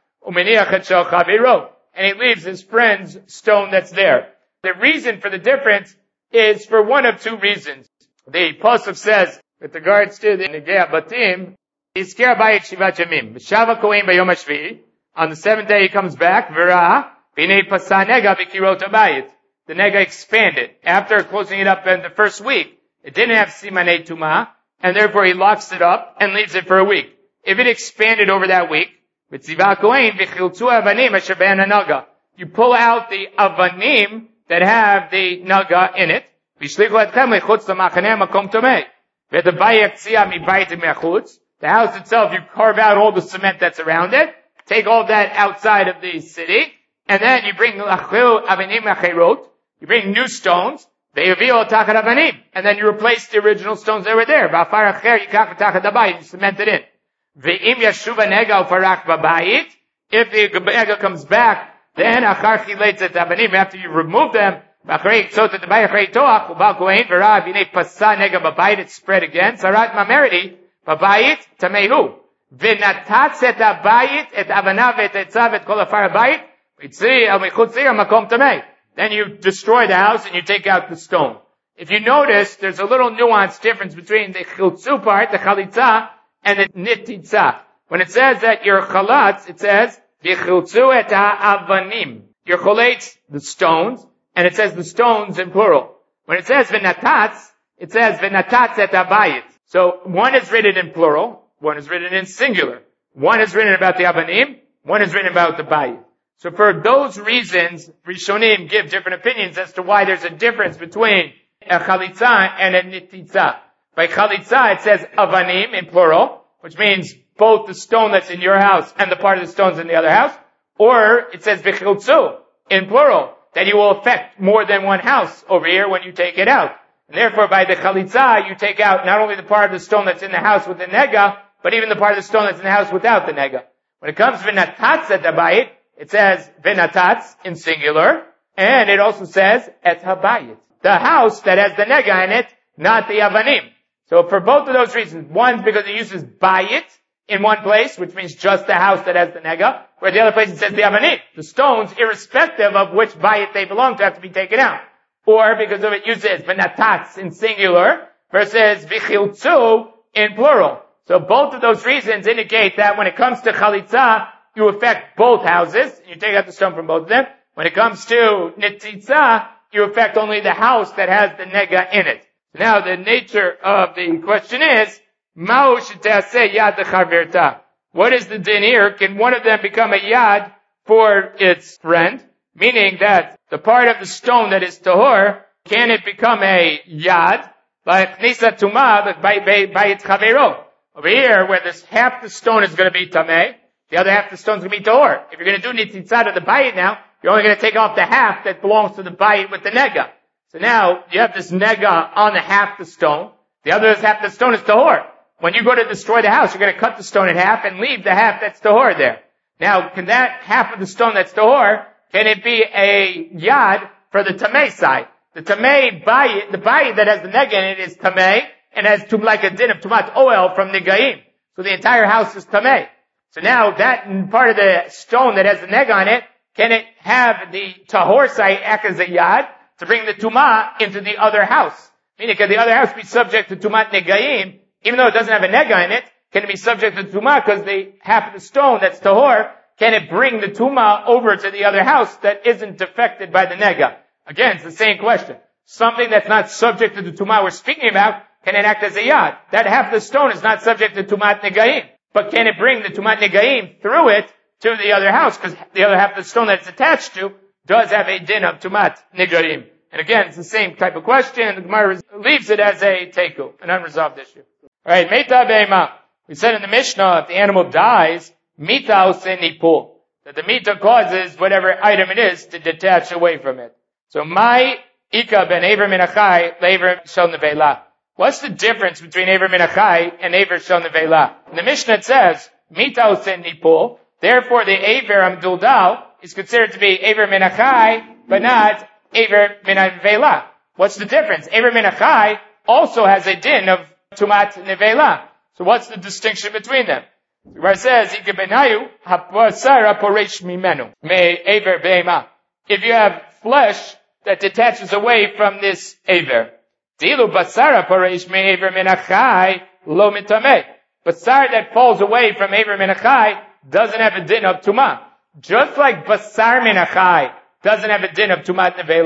A: And he leaves his friend's stone that's there. The reason for the difference is for one of two reasons. The pasuk says, with regards to the Negei Batim, Yizker Bayit Shivat Yamim. B'Shava Kohen B'Yom HaShvi. On the seventh day he comes back. V'ra B'nei Pasa Nega B'Kirot HaBayit. the nega expanded. After closing it up in the first week, it didn't have simanei tumah, and therefore he locks it up and leaves it for a week. If it expanded over that week, you pull out the avanim that have the naga in it. The house itself, you carve out all the cement that's around it, take all that outside of the city, and then you bring new stones, and then you replace the original stones that were there. You cement it in. If the nega comes back, then after you remove them, it's spread again. Sarat mamerity, babayit tamehu. V'natatz et abayit et avanav et etzav et kol afar abayit. Then you destroy the house and you take out the stone. If you notice, there's a little nuanced difference between the chiltzu part, the chalitza, and the nititza. When it says that you're chalatz, it says, v'chiltzu et ha'avanim. You're cholates, the stones, and it says the stones in plural. When it says v'natatz, it says v'natatz et abayit. So one is written in plural, one is written in singular. One is written about the avanim, one is written about the bayit. So for those reasons, Rishonim give different opinions as to why there's a difference between a chalitza and a nititza. By chalitza, it says avanim in plural, which means both the stone that's in your house and the part of the stones in the other house. Or it says v'chiltzu in plural, that you will affect more than one house over here when you take it out. And therefore, by the chalitza, you take out not only the part of the stone that's in the house with the nega, but even the part of the stone that's in the house without the nega. When it comes to v'natatz et habayit, it says v'natatz in singular, and it also says et habayit, the house that has the nega in it, not the avanim. So for both of those reasons, one because it uses bayit in one place, which means just the house that has the nega, where the other place it says the avanim, the stones, irrespective of which bayit they belong to, have to be taken out. Or because of it uses v'natatz in singular versus v'chiltzu in plural. So both of those reasons indicate that when it comes to chalitza, you affect both houses. You take out the stone from both of them. When it comes to nititza, you affect only the house that has the nega in it. Now the nature of the question is, Ma'u sheteaseh yad lechaverta. What is the din here? Can one of them become a yad for its friend? Meaning that the part of the stone that is tahor, can it become a yad? Like nisa tumah, by its chavero. Over here, where this half the stone is going to be tameh, the other half of the stone is going to be tahor. If you're going to do nitzitzah to the bayit now, you're only going to take off the half that belongs to the bayit with the nega. So now, you have this nega on the half the stone. The other half of the stone is tahor. When you go to destroy the house, you're going to cut the stone in half and leave the half that's tahor there. Now, can that half of the stone that's tahor, can it be a yad for the tameh side? The tameh bayit, the bayit that has the nega in it is tameh, and has like a din of tumat oil from negaim. So the entire house is tameh. So now that part of the stone that has the neg on it, can it have the tahor side act as a yad to bring the tumah into the other house? Meaning, can the other house be subject to tumat negaim, even though it doesn't have a nega in it? Can it be subject to tumah because the half of the stone that's tahor, can it bring the tumah over to the other house that isn't affected by the nega? Again, it's the same question. Something that's not subject to the tumah we're speaking about, can it act as a yad? That half of the stone is not subject to tumat negaim. But can it bring the tumat negaim through it to the other house? Because the other half of the stone that it's attached to does have a din of tumat negaim. And again, it's the same type of question. The Gemara leaves it as a teiku, an unresolved issue. Alright, meta be'ema. We said in the Mishnah, if the animal dies, mita usenipul. That the mita causes whatever item it is to detach away from it. So, my ika ben aver min achai le'aver shel nevela. What's the difference between Aver min achai and Aver shel nevela? In the Mishnah it says, Mita usen nipul, therefore the Aver amduldal is considered to be Aver min achai, but not Aver min nevela. What's the difference? Aver min achai also has a din of tumat nevela. So what's the distinction between them? Where it says, Ika benayu hapasara poresh mimenu, me Aver be'ema. If you have flesh that detaches away from this Aver, Dilu basara pareish me aver min achai lo mitameh. Basar that falls away from aver min achai doesn't have a din of tumah. Just like basar min achai doesn't have a din of tumat nevela,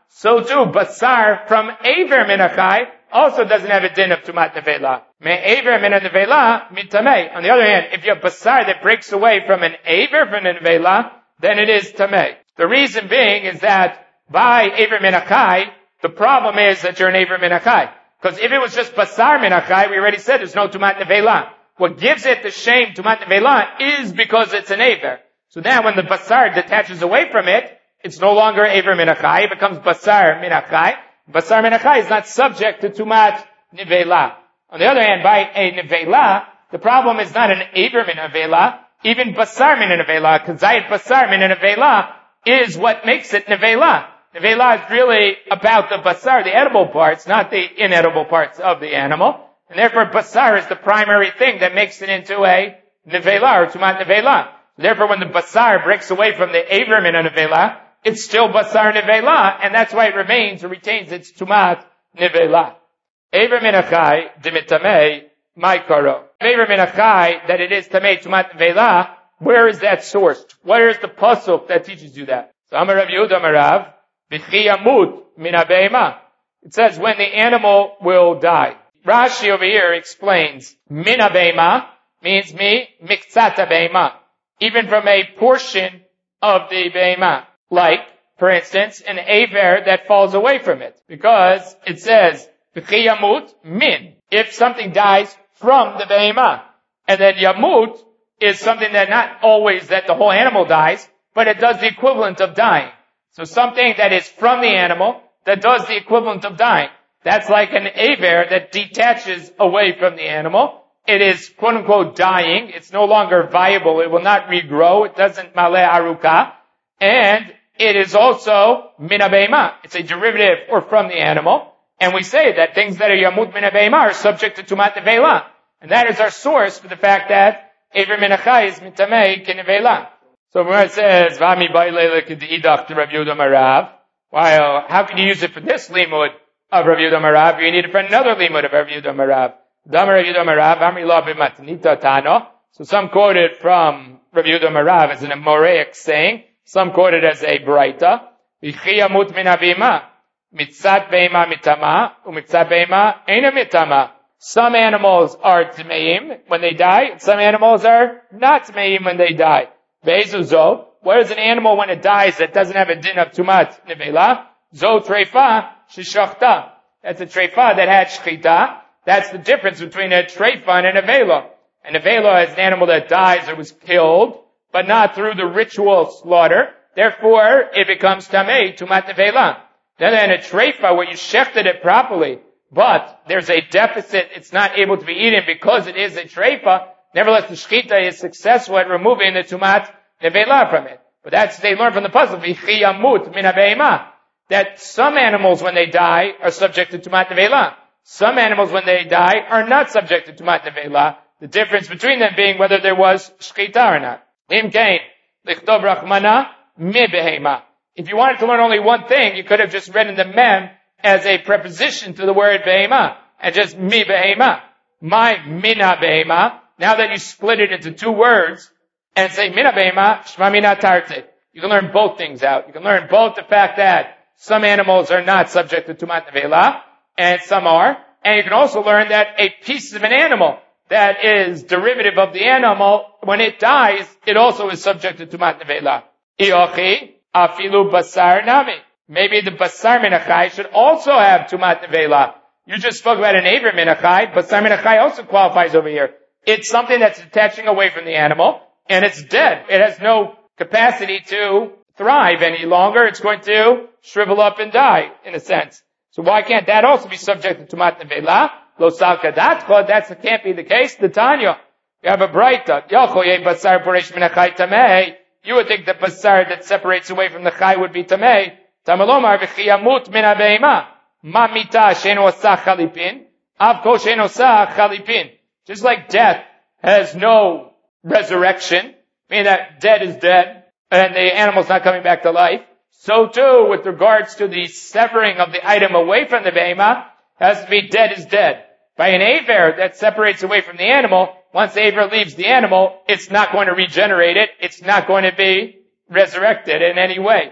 A: so too basar from aver min achai also doesn't have a din of tumat nevela. Me aver min nevela mitamei. On the other hand, if you have basar that breaks away from an aver from a nevela, then it is tamei. The reason being is that by aver min achai, the problem is that you're an aver min achai. Because if it was just basar min achai, we already said there's no tumat nevela. What gives it the shame tumat nevela is because it's an aver. So now when the basar detaches away from it, it's no longer aver min achai, it becomes basar min achai. Basar min achai is not subject to tumat nevela. On the other hand, by a nevela, the problem is not an aver min nevela, even basar min nevela, because zayit basar min nevela is what makes it nevela. Nevela is really about the basar, the edible parts, not the inedible parts of the animal. And therefore basar is the primary thing that makes it into a nevela or tumat nevela. Therefore when the basar breaks away from the aver min nevela, it's still basar nevela, and that's why it remains or retains its tumat nevela. Aver min achai dimitamei maikaro. Aver min achai that it is tamei tumat nevela, where is that sourced? Where is the pasuk that teaches you that? So Amar Rav Yehuda Marav, v'chi yamut min habeima. It says when the animal will die. Rashi over here explains, min habeima means miktzat habeima. Even from a portion of the beima. Like, for instance, an aver that falls away from it. Because it says, v'chi yamut min. If something dies from the beima. And then yamut is something that not always that the whole animal dies, but it does the equivalent of dying. So something that is from the animal that does the equivalent of dying. That's like an aver that detaches away from the animal. It is quote unquote dying. It's no longer viable. It will not regrow. It doesn't maleh aruka. And it is also min habeima. It's a derivative or from the animal. And we say that things that are yamut min habeima are subject to tumat nevela. And that is our source for the fact that aver min achai is mitamei kenevela. So when it says, Vami ba'ilele k'di'idach to Rav Yehuda Marav, well, how can you use it for this limud of Rav Yehuda Marav? You need it for another limud of Rav Yehuda Marav. Damar Rav Yehuda Marav, Amri lo b'matnita tano. So some quote it from Rav Yehuda Marav as an Amoraic saying, some quote it as a Braita. V'chi yamut min habima, mitzat beima mitama, u'mitzat beima eina mitama. Some animals are tmeim when they die, and some animals are not tmeim when they die. Ve'ezuzo, what is an animal when it dies that doesn't have a din of tumat nevela? Zo treifa shishachta. That's a treifa that had shchita. That's the difference between a treifa and a nevela. A nevela is an animal that dies or was killed, but not through the ritual slaughter. Therefore, it becomes tamei tumat nevela. Then a treifa where you shechted it properly, but there's a deficit, it's not able to be eaten because it is a treifa. Nevertheless, the shechita is successful at removing the tumat nevela from it. But that's, they learn from the puzzle, v'chi yamut min habeima, that some animals when they die are subject to tumat nevela. Some animals when they die are not subject to tumat nevela. The difference between them being whether there was shechita or not. Im kain, lichtov rachmana mi beheima. If you wanted to learn only one thing, you could have just read in the mem as a preposition to the word beheima, and just mi beheima. My mina beheima. Now that you split it into two words, and say mina beheima, shma mina tarte. You can learn both things out. You can learn both the fact that some animals are not subject to tumat nevela, and some are. And you can also learn that a piece of an animal that is derivative of the animal, when it dies, it also is subject to tumat nevela. Iochi, afilu basar nami. Maybe the basar min achai should also have tumat nevela. You just spoke about an aver min achai. Basar min achai also qualifies over here. It's something that's detaching away from the animal, and it's dead. It has no capacity to thrive any longer. It's going to shrivel up and die, in a sense. So why can't that also be subject to tumat nevela? Lo salkadatcha, that can't be the case. The Tanya, you have a braita. Yachoye basar poresh min achai tamei. You would think the basar that separates away from the chai would be tamei. Tamalomar v'chi yamut min habeima. Ma mita she'eno osach chalipin. Av ko she'eno osach chalipin. Just like death has no resurrection, meaning that dead is dead, and the animal's not coming back to life, so too, with regards to the severing of the item away from the behemoth, has to be dead is dead. By an aver that separates away from the animal, once the aver leaves the animal, it's not going to regenerate it, it's not going to be resurrected in any way.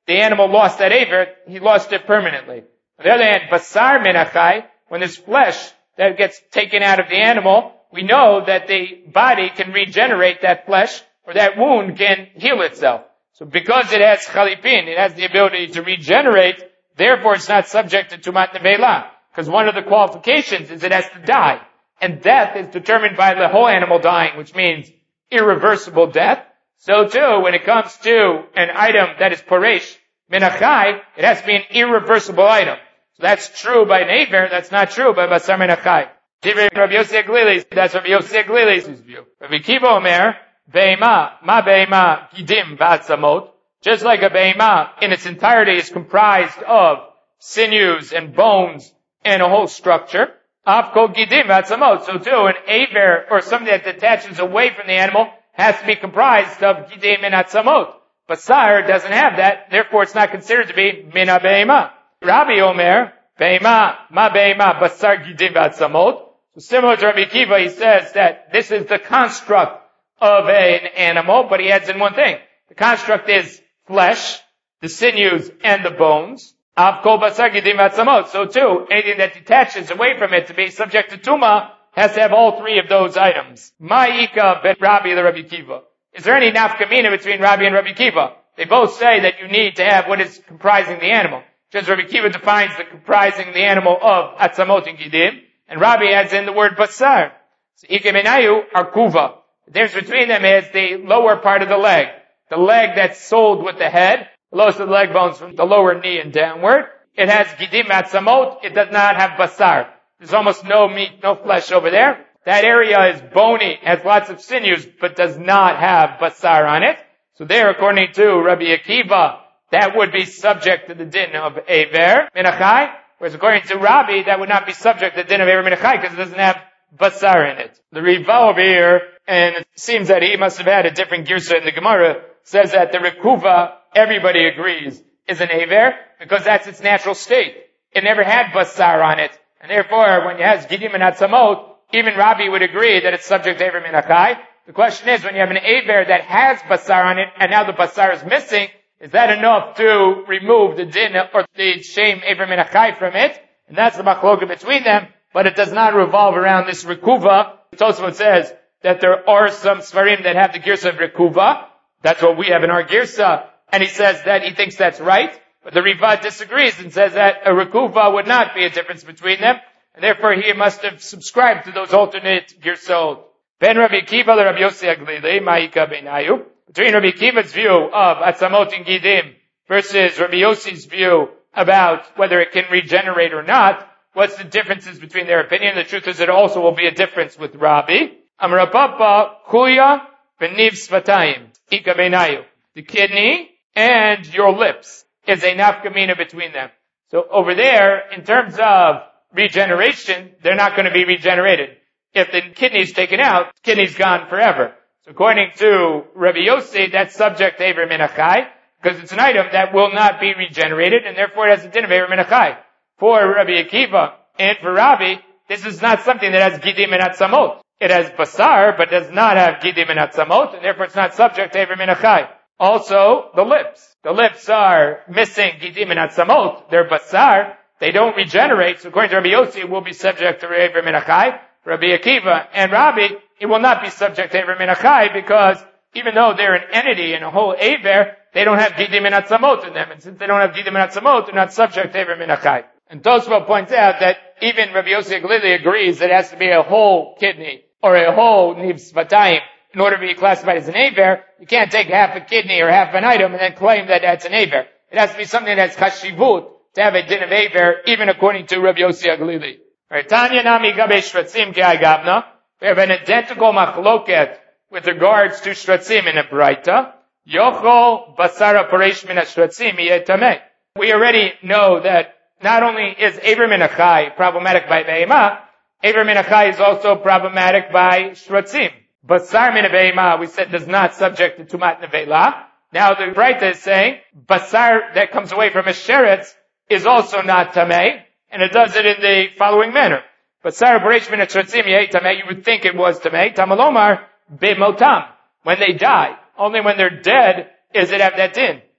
A: the animal lost that aver, he lost it permanently. On the other hand, basar min achai, when there's flesh that gets taken out of the animal, we know that the body can regenerate that flesh, or that wound can heal itself. So because it has chalipin, it has the ability to regenerate, therefore it's not subject to tumat nevela. Because one of the qualifications is it has to die. And death is determined by the whole animal dying, which means irreversible death. So too, when it comes to an item that is poresh, min achai, it has to be an irreversible item. So that's true by an aver, that's not true by basar min achai. Rabbi Yossi Aglili, that's Rabbi Yossi Aglili's view. Rabbi Kiva Omer, be'ema, ma be'ema gidim v'atzamot, just like a be'ema in its entirety is comprised of sinews and bones and a whole structure. Afko gidim v'atzamot, so too, an aver or something that detaches away from the animal has to be comprised of gidim and atzamot. Basar doesn't have that, therefore it's not considered to be min be'ema. Rabbi Omer, be'ema, ma be'ema basar gidim v'atzamot. So similar to Rabbi Kiva, he says that this is the construct of an animal, but he adds in one thing. The construct is flesh, the sinews, and the bones. Av kol basar gidim v'atzamot. So too, anything that detaches away from it to be subject to tuma has to have all three of those items. Ma'ika ben Rabbi the Rabbi Kiva. Is there any nafkamina between Rabbi and Rabbi Kiva? They both say that you need to have what is comprising the animal. Just Rabbi Kiva defines the comprising the animal of atzamot and gidim, and Rabbi adds in the word basar. So ikemenayu are kuva. The difference between them is the lower part of the leg that's sold with the head, the lowest of the leg bones from the lower knee and downward. It has gidim atzamot. It does not have basar. There's almost no meat, no flesh over there. That area is bony, has lots of sinews, but does not have basar on it. So there, according to Rabbi Akiva, that would be subject to the din of aver min achai. Whereas according to Rabbi, that would not be subject to the din of aver min achai because it doesn't have basar in it. The Riva over here, and it seems that he must have had a different girsa in the Gemara, says that the rekuva, everybody agrees, is an aver because that's its natural state. It never had basar on it. And therefore, when it has gidim and atzamot, even Rabbi would agree that it's subject to aver min achai. The question is, when you have an aver that has basar on it, and now the basar is missing, is that enough to remove the din or the shame aver min achai from it? And that's the machloka between them, but it does not revolve around this rekuva. Tosafot says that there are some svarim that have the girsa of rekuva. That's what we have in our girsa. And he says that he thinks that's right. But the Riva disagrees and says that a rekuva would not be a difference between them. And therefore he must have subscribed to those alternate girsot. Ben Rabbi Kiva le Rabbi Yossi Aglili, ma'ika beinayu. Between Rabbi Kiva's view of atzamot and gidim versus Rabbi Yossi's view about whether it can regenerate or not, what's the differences between their opinion? The truth is it also will be a difference with Rabbi. Amar Papa, kuya beniv svatayim, ika beinayu. The kidney and your lips is a nafkamina between them. So over there, in terms of regeneration, they're not going to be regenerated. If the kidney's taken out, the kidney's gone forever. So according to Rabbi Yossi, that's subject to aver min achai, because it's an item that will not be regenerated, and therefore it has a din of aver min achai. For Rabbi Akiva and for Rabbi, this is not something that has gidim and atzamot. It has basar, but does not have gidim and atzamot, and therefore it's not subject to aver min achai. Also, the lips. The lips are missing gidim and atzamot. They're basar. They don't regenerate. So according to Rabbi Yossi, it will be subject to aver min achai. Rabbi Akiva and Rabbi, it will not be subject to aver min achai because even though they're an entity in a whole aver, they don't have gidim and atzamot in them. And since they don't have gidim and atzamot, they're not subject to aver min achai. And Tosfot points out that even Rabbi Yossi Aglili agrees that it has to be a whole kidney or a whole niv svatayim in order to be classified as an aver. You can't take half a kidney or half an item and then claim that that's an aver. It has to be something that's chashivut to have a din of aver, even according to Rabbi Yossi Aglili. Tanya nami gabe shratzim ki agavna. We have an identical machloket with regards to shratzim in a braita. Yochol basara paresh min shratzim yetameh. We already know that not only is aver min achai problematic by be'ema, aver min achai is also problematic by shratzim. Basar min be'ema, we said, does not subject to tumat nevela. Now the braita is saying basar that comes away from a sheretz is also not tameh. And it does it in the following manner. Basar paresh min shratzim yetameh, you would think it was tameh. Tamalomar be'motam. When they die, only when they're dead is it have that din.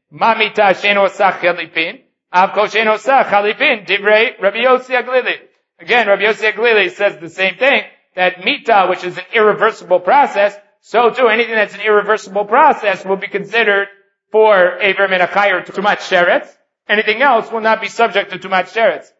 A: Ma mita she'eno osach chalipin, av kol she'eno osach chalipin, divrei Rabbi Yossi Aglili. Again, Rabbi Yossi Aglili says the same thing, that mita, which is an irreversible process, so too anything that's an irreversible process will be considered for Eiver min Achai or Tumat Sheretz. Anything else will not be subject to Tumat Sheretz.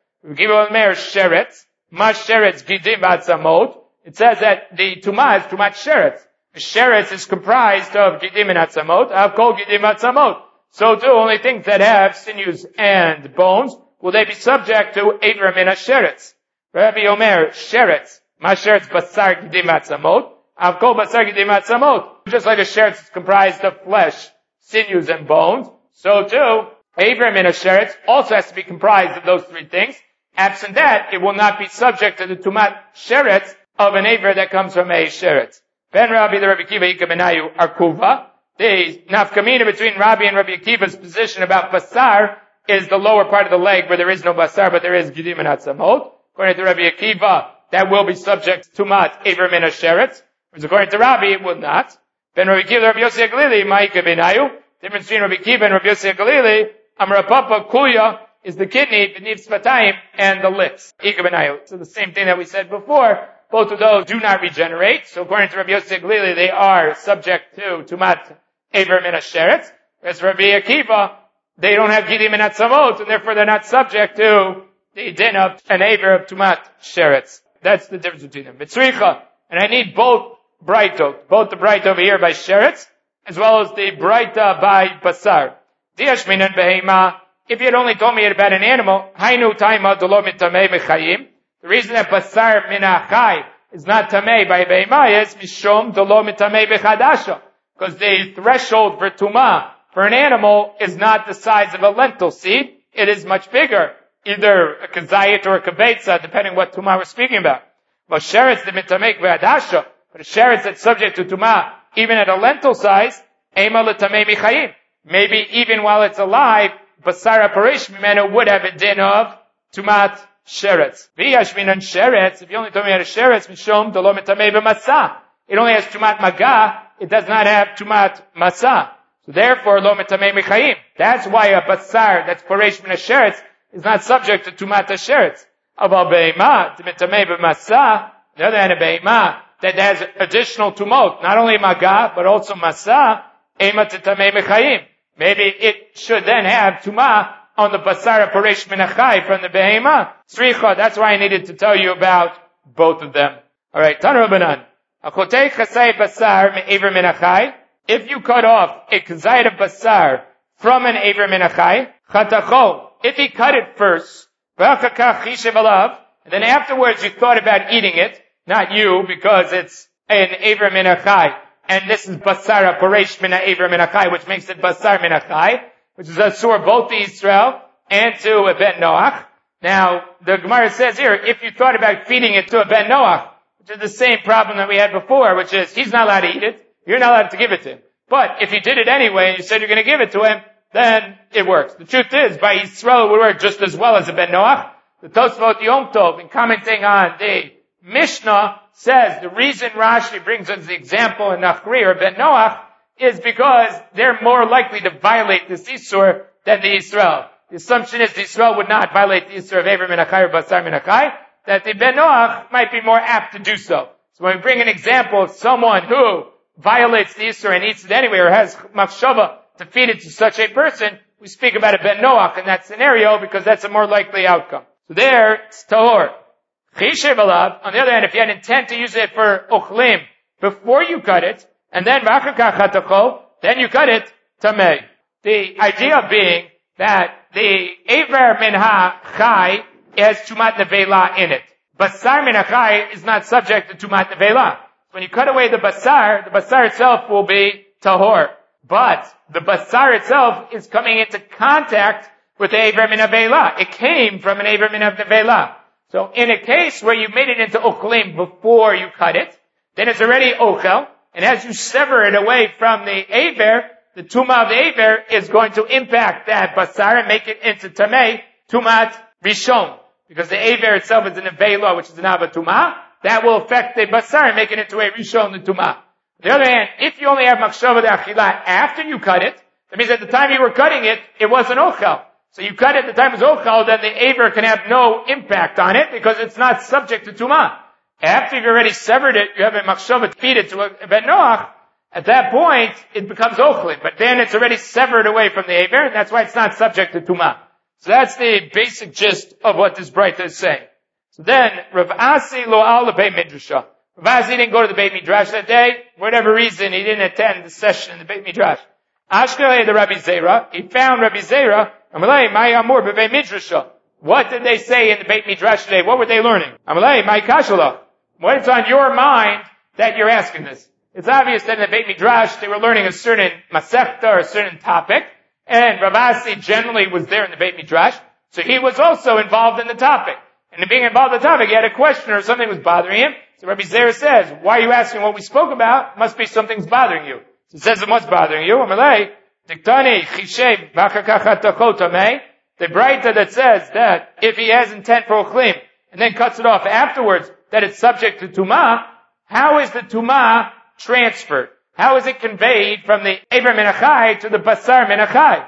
A: Sheretz, Ma Sheretz Gidim Atzamot. It says that the Tumah is Tumat Sheretz. The Sheretz is comprised of Gidim and Atzamot. Av kol Gidim Atzamot. So too, only things that have sinews and bones, will they be subject to Eiver min Sheretz. Rabbi Omer, Sheretz, Ma Sheretz Basar Gidim Atzamot. Av kol Basar Gidim Atzamot. Just like a sheretz is comprised of flesh, sinews, and bones, so too, Eiver min Sheretz also has to be comprised of those three things. Absent that, it will not be subject to the Tumat Sheretz of an Eiver that comes from a Sheretz. Ben Rabbi the Rabbi Akiva Ika Benayu Arkuva. The nafkamina between Rabbi and Rabbi Akiva's position about Basar is the lower part of the leg where there is no Basar, but there is Gidim and Atzamot. According to Rabbi Akiva, that will be subject to Tumat Eiver min Sheretz. Whereas according to Rabbi, it would not. Ben Rabbi Akiva, Rabbi Yossi Aglili, Ma'ika Benayu. Difference between Rabbi Akiva and Rabbi Yossi Aglili, Amar Papa Kuya is the kidney, beneath Sfatayim, and the lips. Ika Benayu. So the same thing that we said before, both of those do not regenerate. So according to Rabbi Yossi Aglili, they are subject to Tumat Eiver min Sheretz. Whereas Rabbi Akiva, they don't have Gidim and Atzamot, and therefore they're not subject to the din of an Eiver of Tumat Sheretz. That's the difference between them. Mitzricha, and I need both Brightot, both the Bright over here by Sheretz, as well as the Brighta by Basar. Diashminan behema. If you had only told me about an animal, Hainu taima dolo mitamei bechayim. The reason that Basar min Achai is not tamei by behema is mishom dolo mitamei bechadasha. Because the threshold for Tumah for an animal is not the size of a lentil seed. It is much bigger. Either a kazayit or a kabetza, depending what Tumah we're speaking about. But Sheretz the mitamei bechadasha. But a sheretz that's subject to Tumah, even at a lentil size, Ema l'tamei michayim. Maybe even while it's alive, Basara Parish Mimeno would have a din of Tumat Sheretz. V'yash minan Sheretz, if you only told me how to Sheretz, Mishom dolo mitamei b'matzah. It only has Tumat Maga, it does not have Tumat Matzah. So therefore, lo mitamei michayim. That's why a Basar that's Parish min Sheretz is not subject to Tumat Sheretz. Aval be'ema, mitamei b'matzah, the other hand, a be'ema, that has additional tumot, not only maga, but also masa, ema tetamei mechayim. Maybe it should then have tumah on the basara paresh min achai from the behema. Sricha, that's why I needed to tell you about both of them. Alright, Tana Rabbanan. Achotei chasei basar me'ever min achai. If you cut off a kazayit of basar from an ever min achai, chatacho, if he cut it first, v'achakach chishev alav, and then afterwards you thought about eating it, not you, because it's an Eiver min Achai, and this is Basara Paresh min Eiver min Achai, which makes it Basar min Achai, which is Asur both to Israel and to a Ben Noach. Now, the Gemara says here, if you thought about feeding it to a Ben Noach, which is the same problem that we had before, which is, he's not allowed to eat it, you're not allowed to give it to him. But if you did it anyway, and you said you're going to give it to him, then it works. The truth is, by Israel it would work just as well as a Ben Noach. The Tosfot Yom Tov, in commenting on the Mishnah, says the reason Rashi brings us the example in Nachri or Ben Noach is because they're more likely to violate this Isur than the Israel. The assumption is the Israel would not violate the Isur of Eiver min Achai or Basar min Achai, that the Ben Noach might be more apt to do so. So when we bring an example of someone who violates the Isur and eats it anyway or has machshava to feed it to such a person, we speak about a Ben Noach in that scenario because that's a more likely outcome. So there, it's tahor. Chishev alav, on the other hand, if you had intent to use it for ochlim before you cut it, and then v'achakach chatacho, then you cut it, tamei. The idea being that the Eiver min ha-chai has tumat nevela in it. Basar min ha-chai is not subject to tumat nevela. When you cut away the basar itself will be tahor. But the basar itself is coming into contact with the Eiver min ha-vela. It came from an Eiver min ha-vela. So in a case where you made it into ochlim before you cut it, then it's already ochel, and as you sever it away from the Eiver, the tumah of the Eiver is going to impact that basar and make it into tamei, tumat rishon. Because the Eiver itself is an nevela, which is an ava tumah, that will affect the basar and make it into a rishon, the tumah. On the other hand, if you only have machshava de achila after you cut it, That means at the time you were cutting it, it wasn't ochel. So you cut it at the time it was ochel, then the aver can have no impact on it because it's not subject to tumah. After you've already severed it, you have a machshava to feed it to a ben noach. At that point, it becomes ochlim, but then it's already severed away from the aver, and that's why it's not subject to tumah. So that's the basic gist of what this Braita is saying. So then, Rav Asi lo al the Beit Midrash. Rav Asi didn't go to the Beit Midrash that day. For whatever reason, he didn't attend the session in the Beit Midrash. Ashkelei the Rabbi Zera, he found Rabbi Zera, Amalei, my amur b'Beit Midrash. What did they say in the Beit Midrash today? What were they learning? Amalei, my kashala. What's on your mind that you're asking this? It's obvious that in the Beit Midrash they were learning a certain masechta or a certain topic, and Rav Asi generally was there in the Beit Midrash, so he was also involved in the topic. And in being involved in the topic, he had a question or something was bothering him. So Rabbi Zera says, why are you asking what we spoke about? Must be something's bothering you. So he says, what's bothering you? Amalei, diktani chishev v'achakachatachot. The Braita that says that if he has intent for ochlim and then cuts it off afterwards, that it's subject to tumah, how is the tumah transferred? How is it conveyed from the Eber Menachai to the Basar Menachai?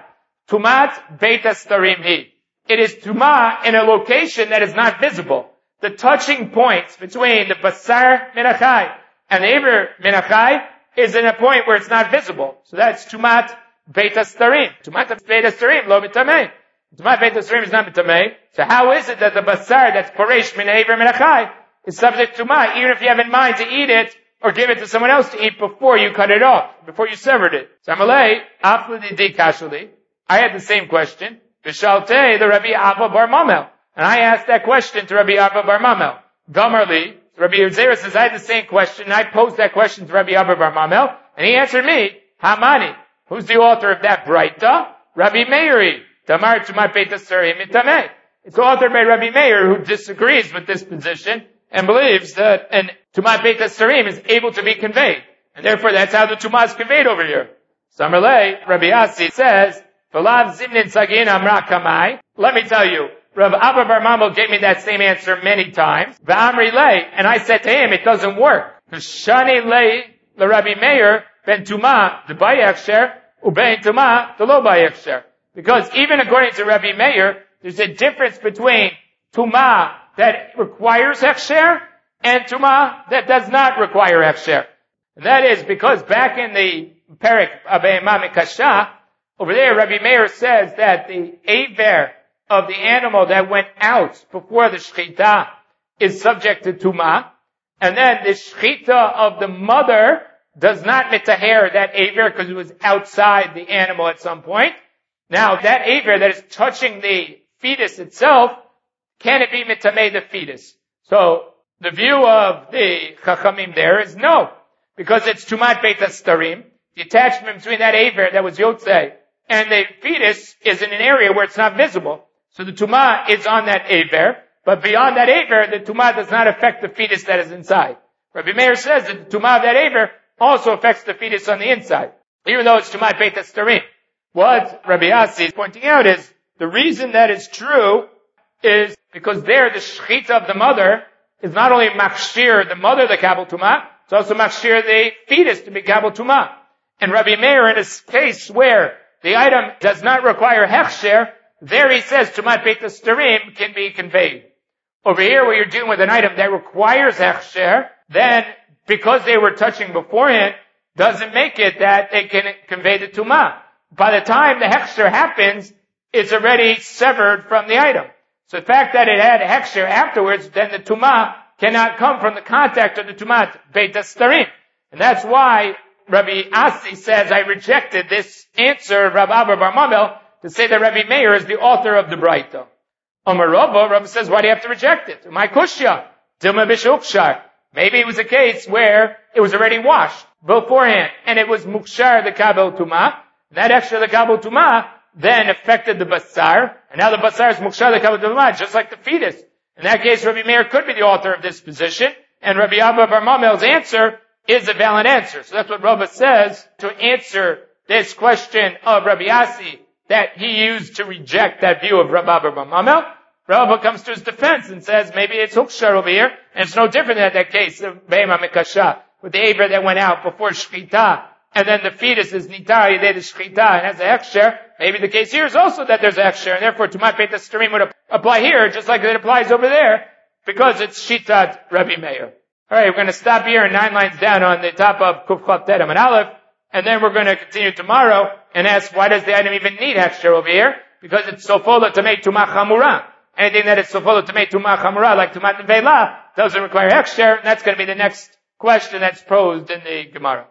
A: Tumat Beit Starim Hi. It is tumah in a location that is not visible. The touching points between the Basar Menachai and the Eber Menachai is in a point where it's not visible. So that's Tumat Beit Starim. Tumat Beit Starim lo mitamei. Tumat Beit Starim is not mitamei. So how is it that the Basar that's Poresh Min Eber Menachai is subject to tumah, even if you have in mind to eat it or give it to someone else to eat before you cut it off, before you severed it? Samalei, Aflidi Kashali. I had the same question. Vishalte, the Rabbi Abba Bar Mamel. And I asked that question to Rabbi Abba Bar Mamel. Gamarli, Rabbi Zera says, I had the same question, and I posed that question to Rabbi Abba Bar Mamel, and he answered me, Hamani. Who's the author of that Braita? Rabbi Meiri. Tamar Tumat Beit Sarim Mitameh. It's authored by Rabbi Meir, who disagrees with this position, and believes that an Tumat Beit Sarim is able to be conveyed. And therefore that's how the Tumah is conveyed over here. Samarlei, Rabbi Asi says, V'lav zimnin sagin amra kamai. Let me tell you, Rav Abba Bar Mamel gave me that same answer many times. V'amri lei, and I said to him, it doesn't work. Shani lei, the Rabbi Meir, ben Tumah, the bayachsher, ubein Tumah, the lo bayachsher. Because even according to Rabbi Meir, there's a difference between Tumah that requires hechsher and Tumah that does not require hechsher. And that is because back in the Perek Abeyama Mikasha, over there Rabbi Meir says that the aver of the animal that went out before the shechita is subject to Tumah, and then the shechita of the mother does not mitaher that aver because it was outside the animal at some point. Now that aver that is touching the fetus itself, can it be mitameh the fetus? So the view of the Chachamim there is no, because it's Tumat Beit Starim. The attachment between that aver that was Yotzei and the fetus is in an area where it's not visible. So the Tumah is on that aver, but beyond that aver, the Tumah does not affect the fetus that is inside. Rabbi Meir says that the Tumah of that aver also affects the fetus on the inside, even though it's Tumat Beit Starim. What Rabbi Asi is pointing out is the reason that is true is because there the shechita of the mother is not only makshir the mother the kabel tumah, it's also makshir the fetus to be kabel tumah. And Rabbi Meir, in a case where the item does not require hechsher, there he says tumat beit starim can be conveyed. Over here, where you're dealing with an item that requires hechsher, then because they were touching beforehand, doesn't make it that they can convey the tumah. By the time the hechsher happens, it's already severed from the item. So the fact that it had hechsher afterwards, then the tumah cannot come from the contact of the tumat beit starim. And that's why Rabbi Asi says, I rejected this answer of Rabbi Abba Bar Mamel to say that Rabbi Meir is the author of the Braita. Amar Rava, Rava says, why do you have to reject it? My kushya, Dilma b'shukshar. Maybe it was a case where it was already washed beforehand, and it was mukshar the kabel tumah. That extra the kabel tumah then affected the basar, and now the basar is mukshar the kabel tumah, just like the fetus. In that case, Rabbi Meir could be the author of this position, and Rabbi Abba Bar Mamel's answer is a valid answer. So that's what Rava says to answer this question of Rabbi Asi that he used to reject that view of Rabbi Abba Bar Mamel. Rava comes to his defense and says maybe it's hukshar over here, and it's no different than that case of Be'ema Mikasha, with the aver that went out before Shechita and then the fetus is nitar yedei shchita and has a hechsher, maybe the case here is also that there's a hechsher, and therefore Tumat Beit HaStarim would apply here, just like it applies over there, because it's shitat Rabbi Meir. Alright, we're going to stop here 9 lines down on the top of Kuf Chav Tet Amud Aleph, and then we're going to continue tomorrow and ask why does the item even need hechsher over here? Because it's sofola to make Tumah Chamura. Anything that is sofola to make Tumah Chamura, like Tumat Nevela, doesn't require hechsher, and that's going to be the next question that's posed in the Gemara.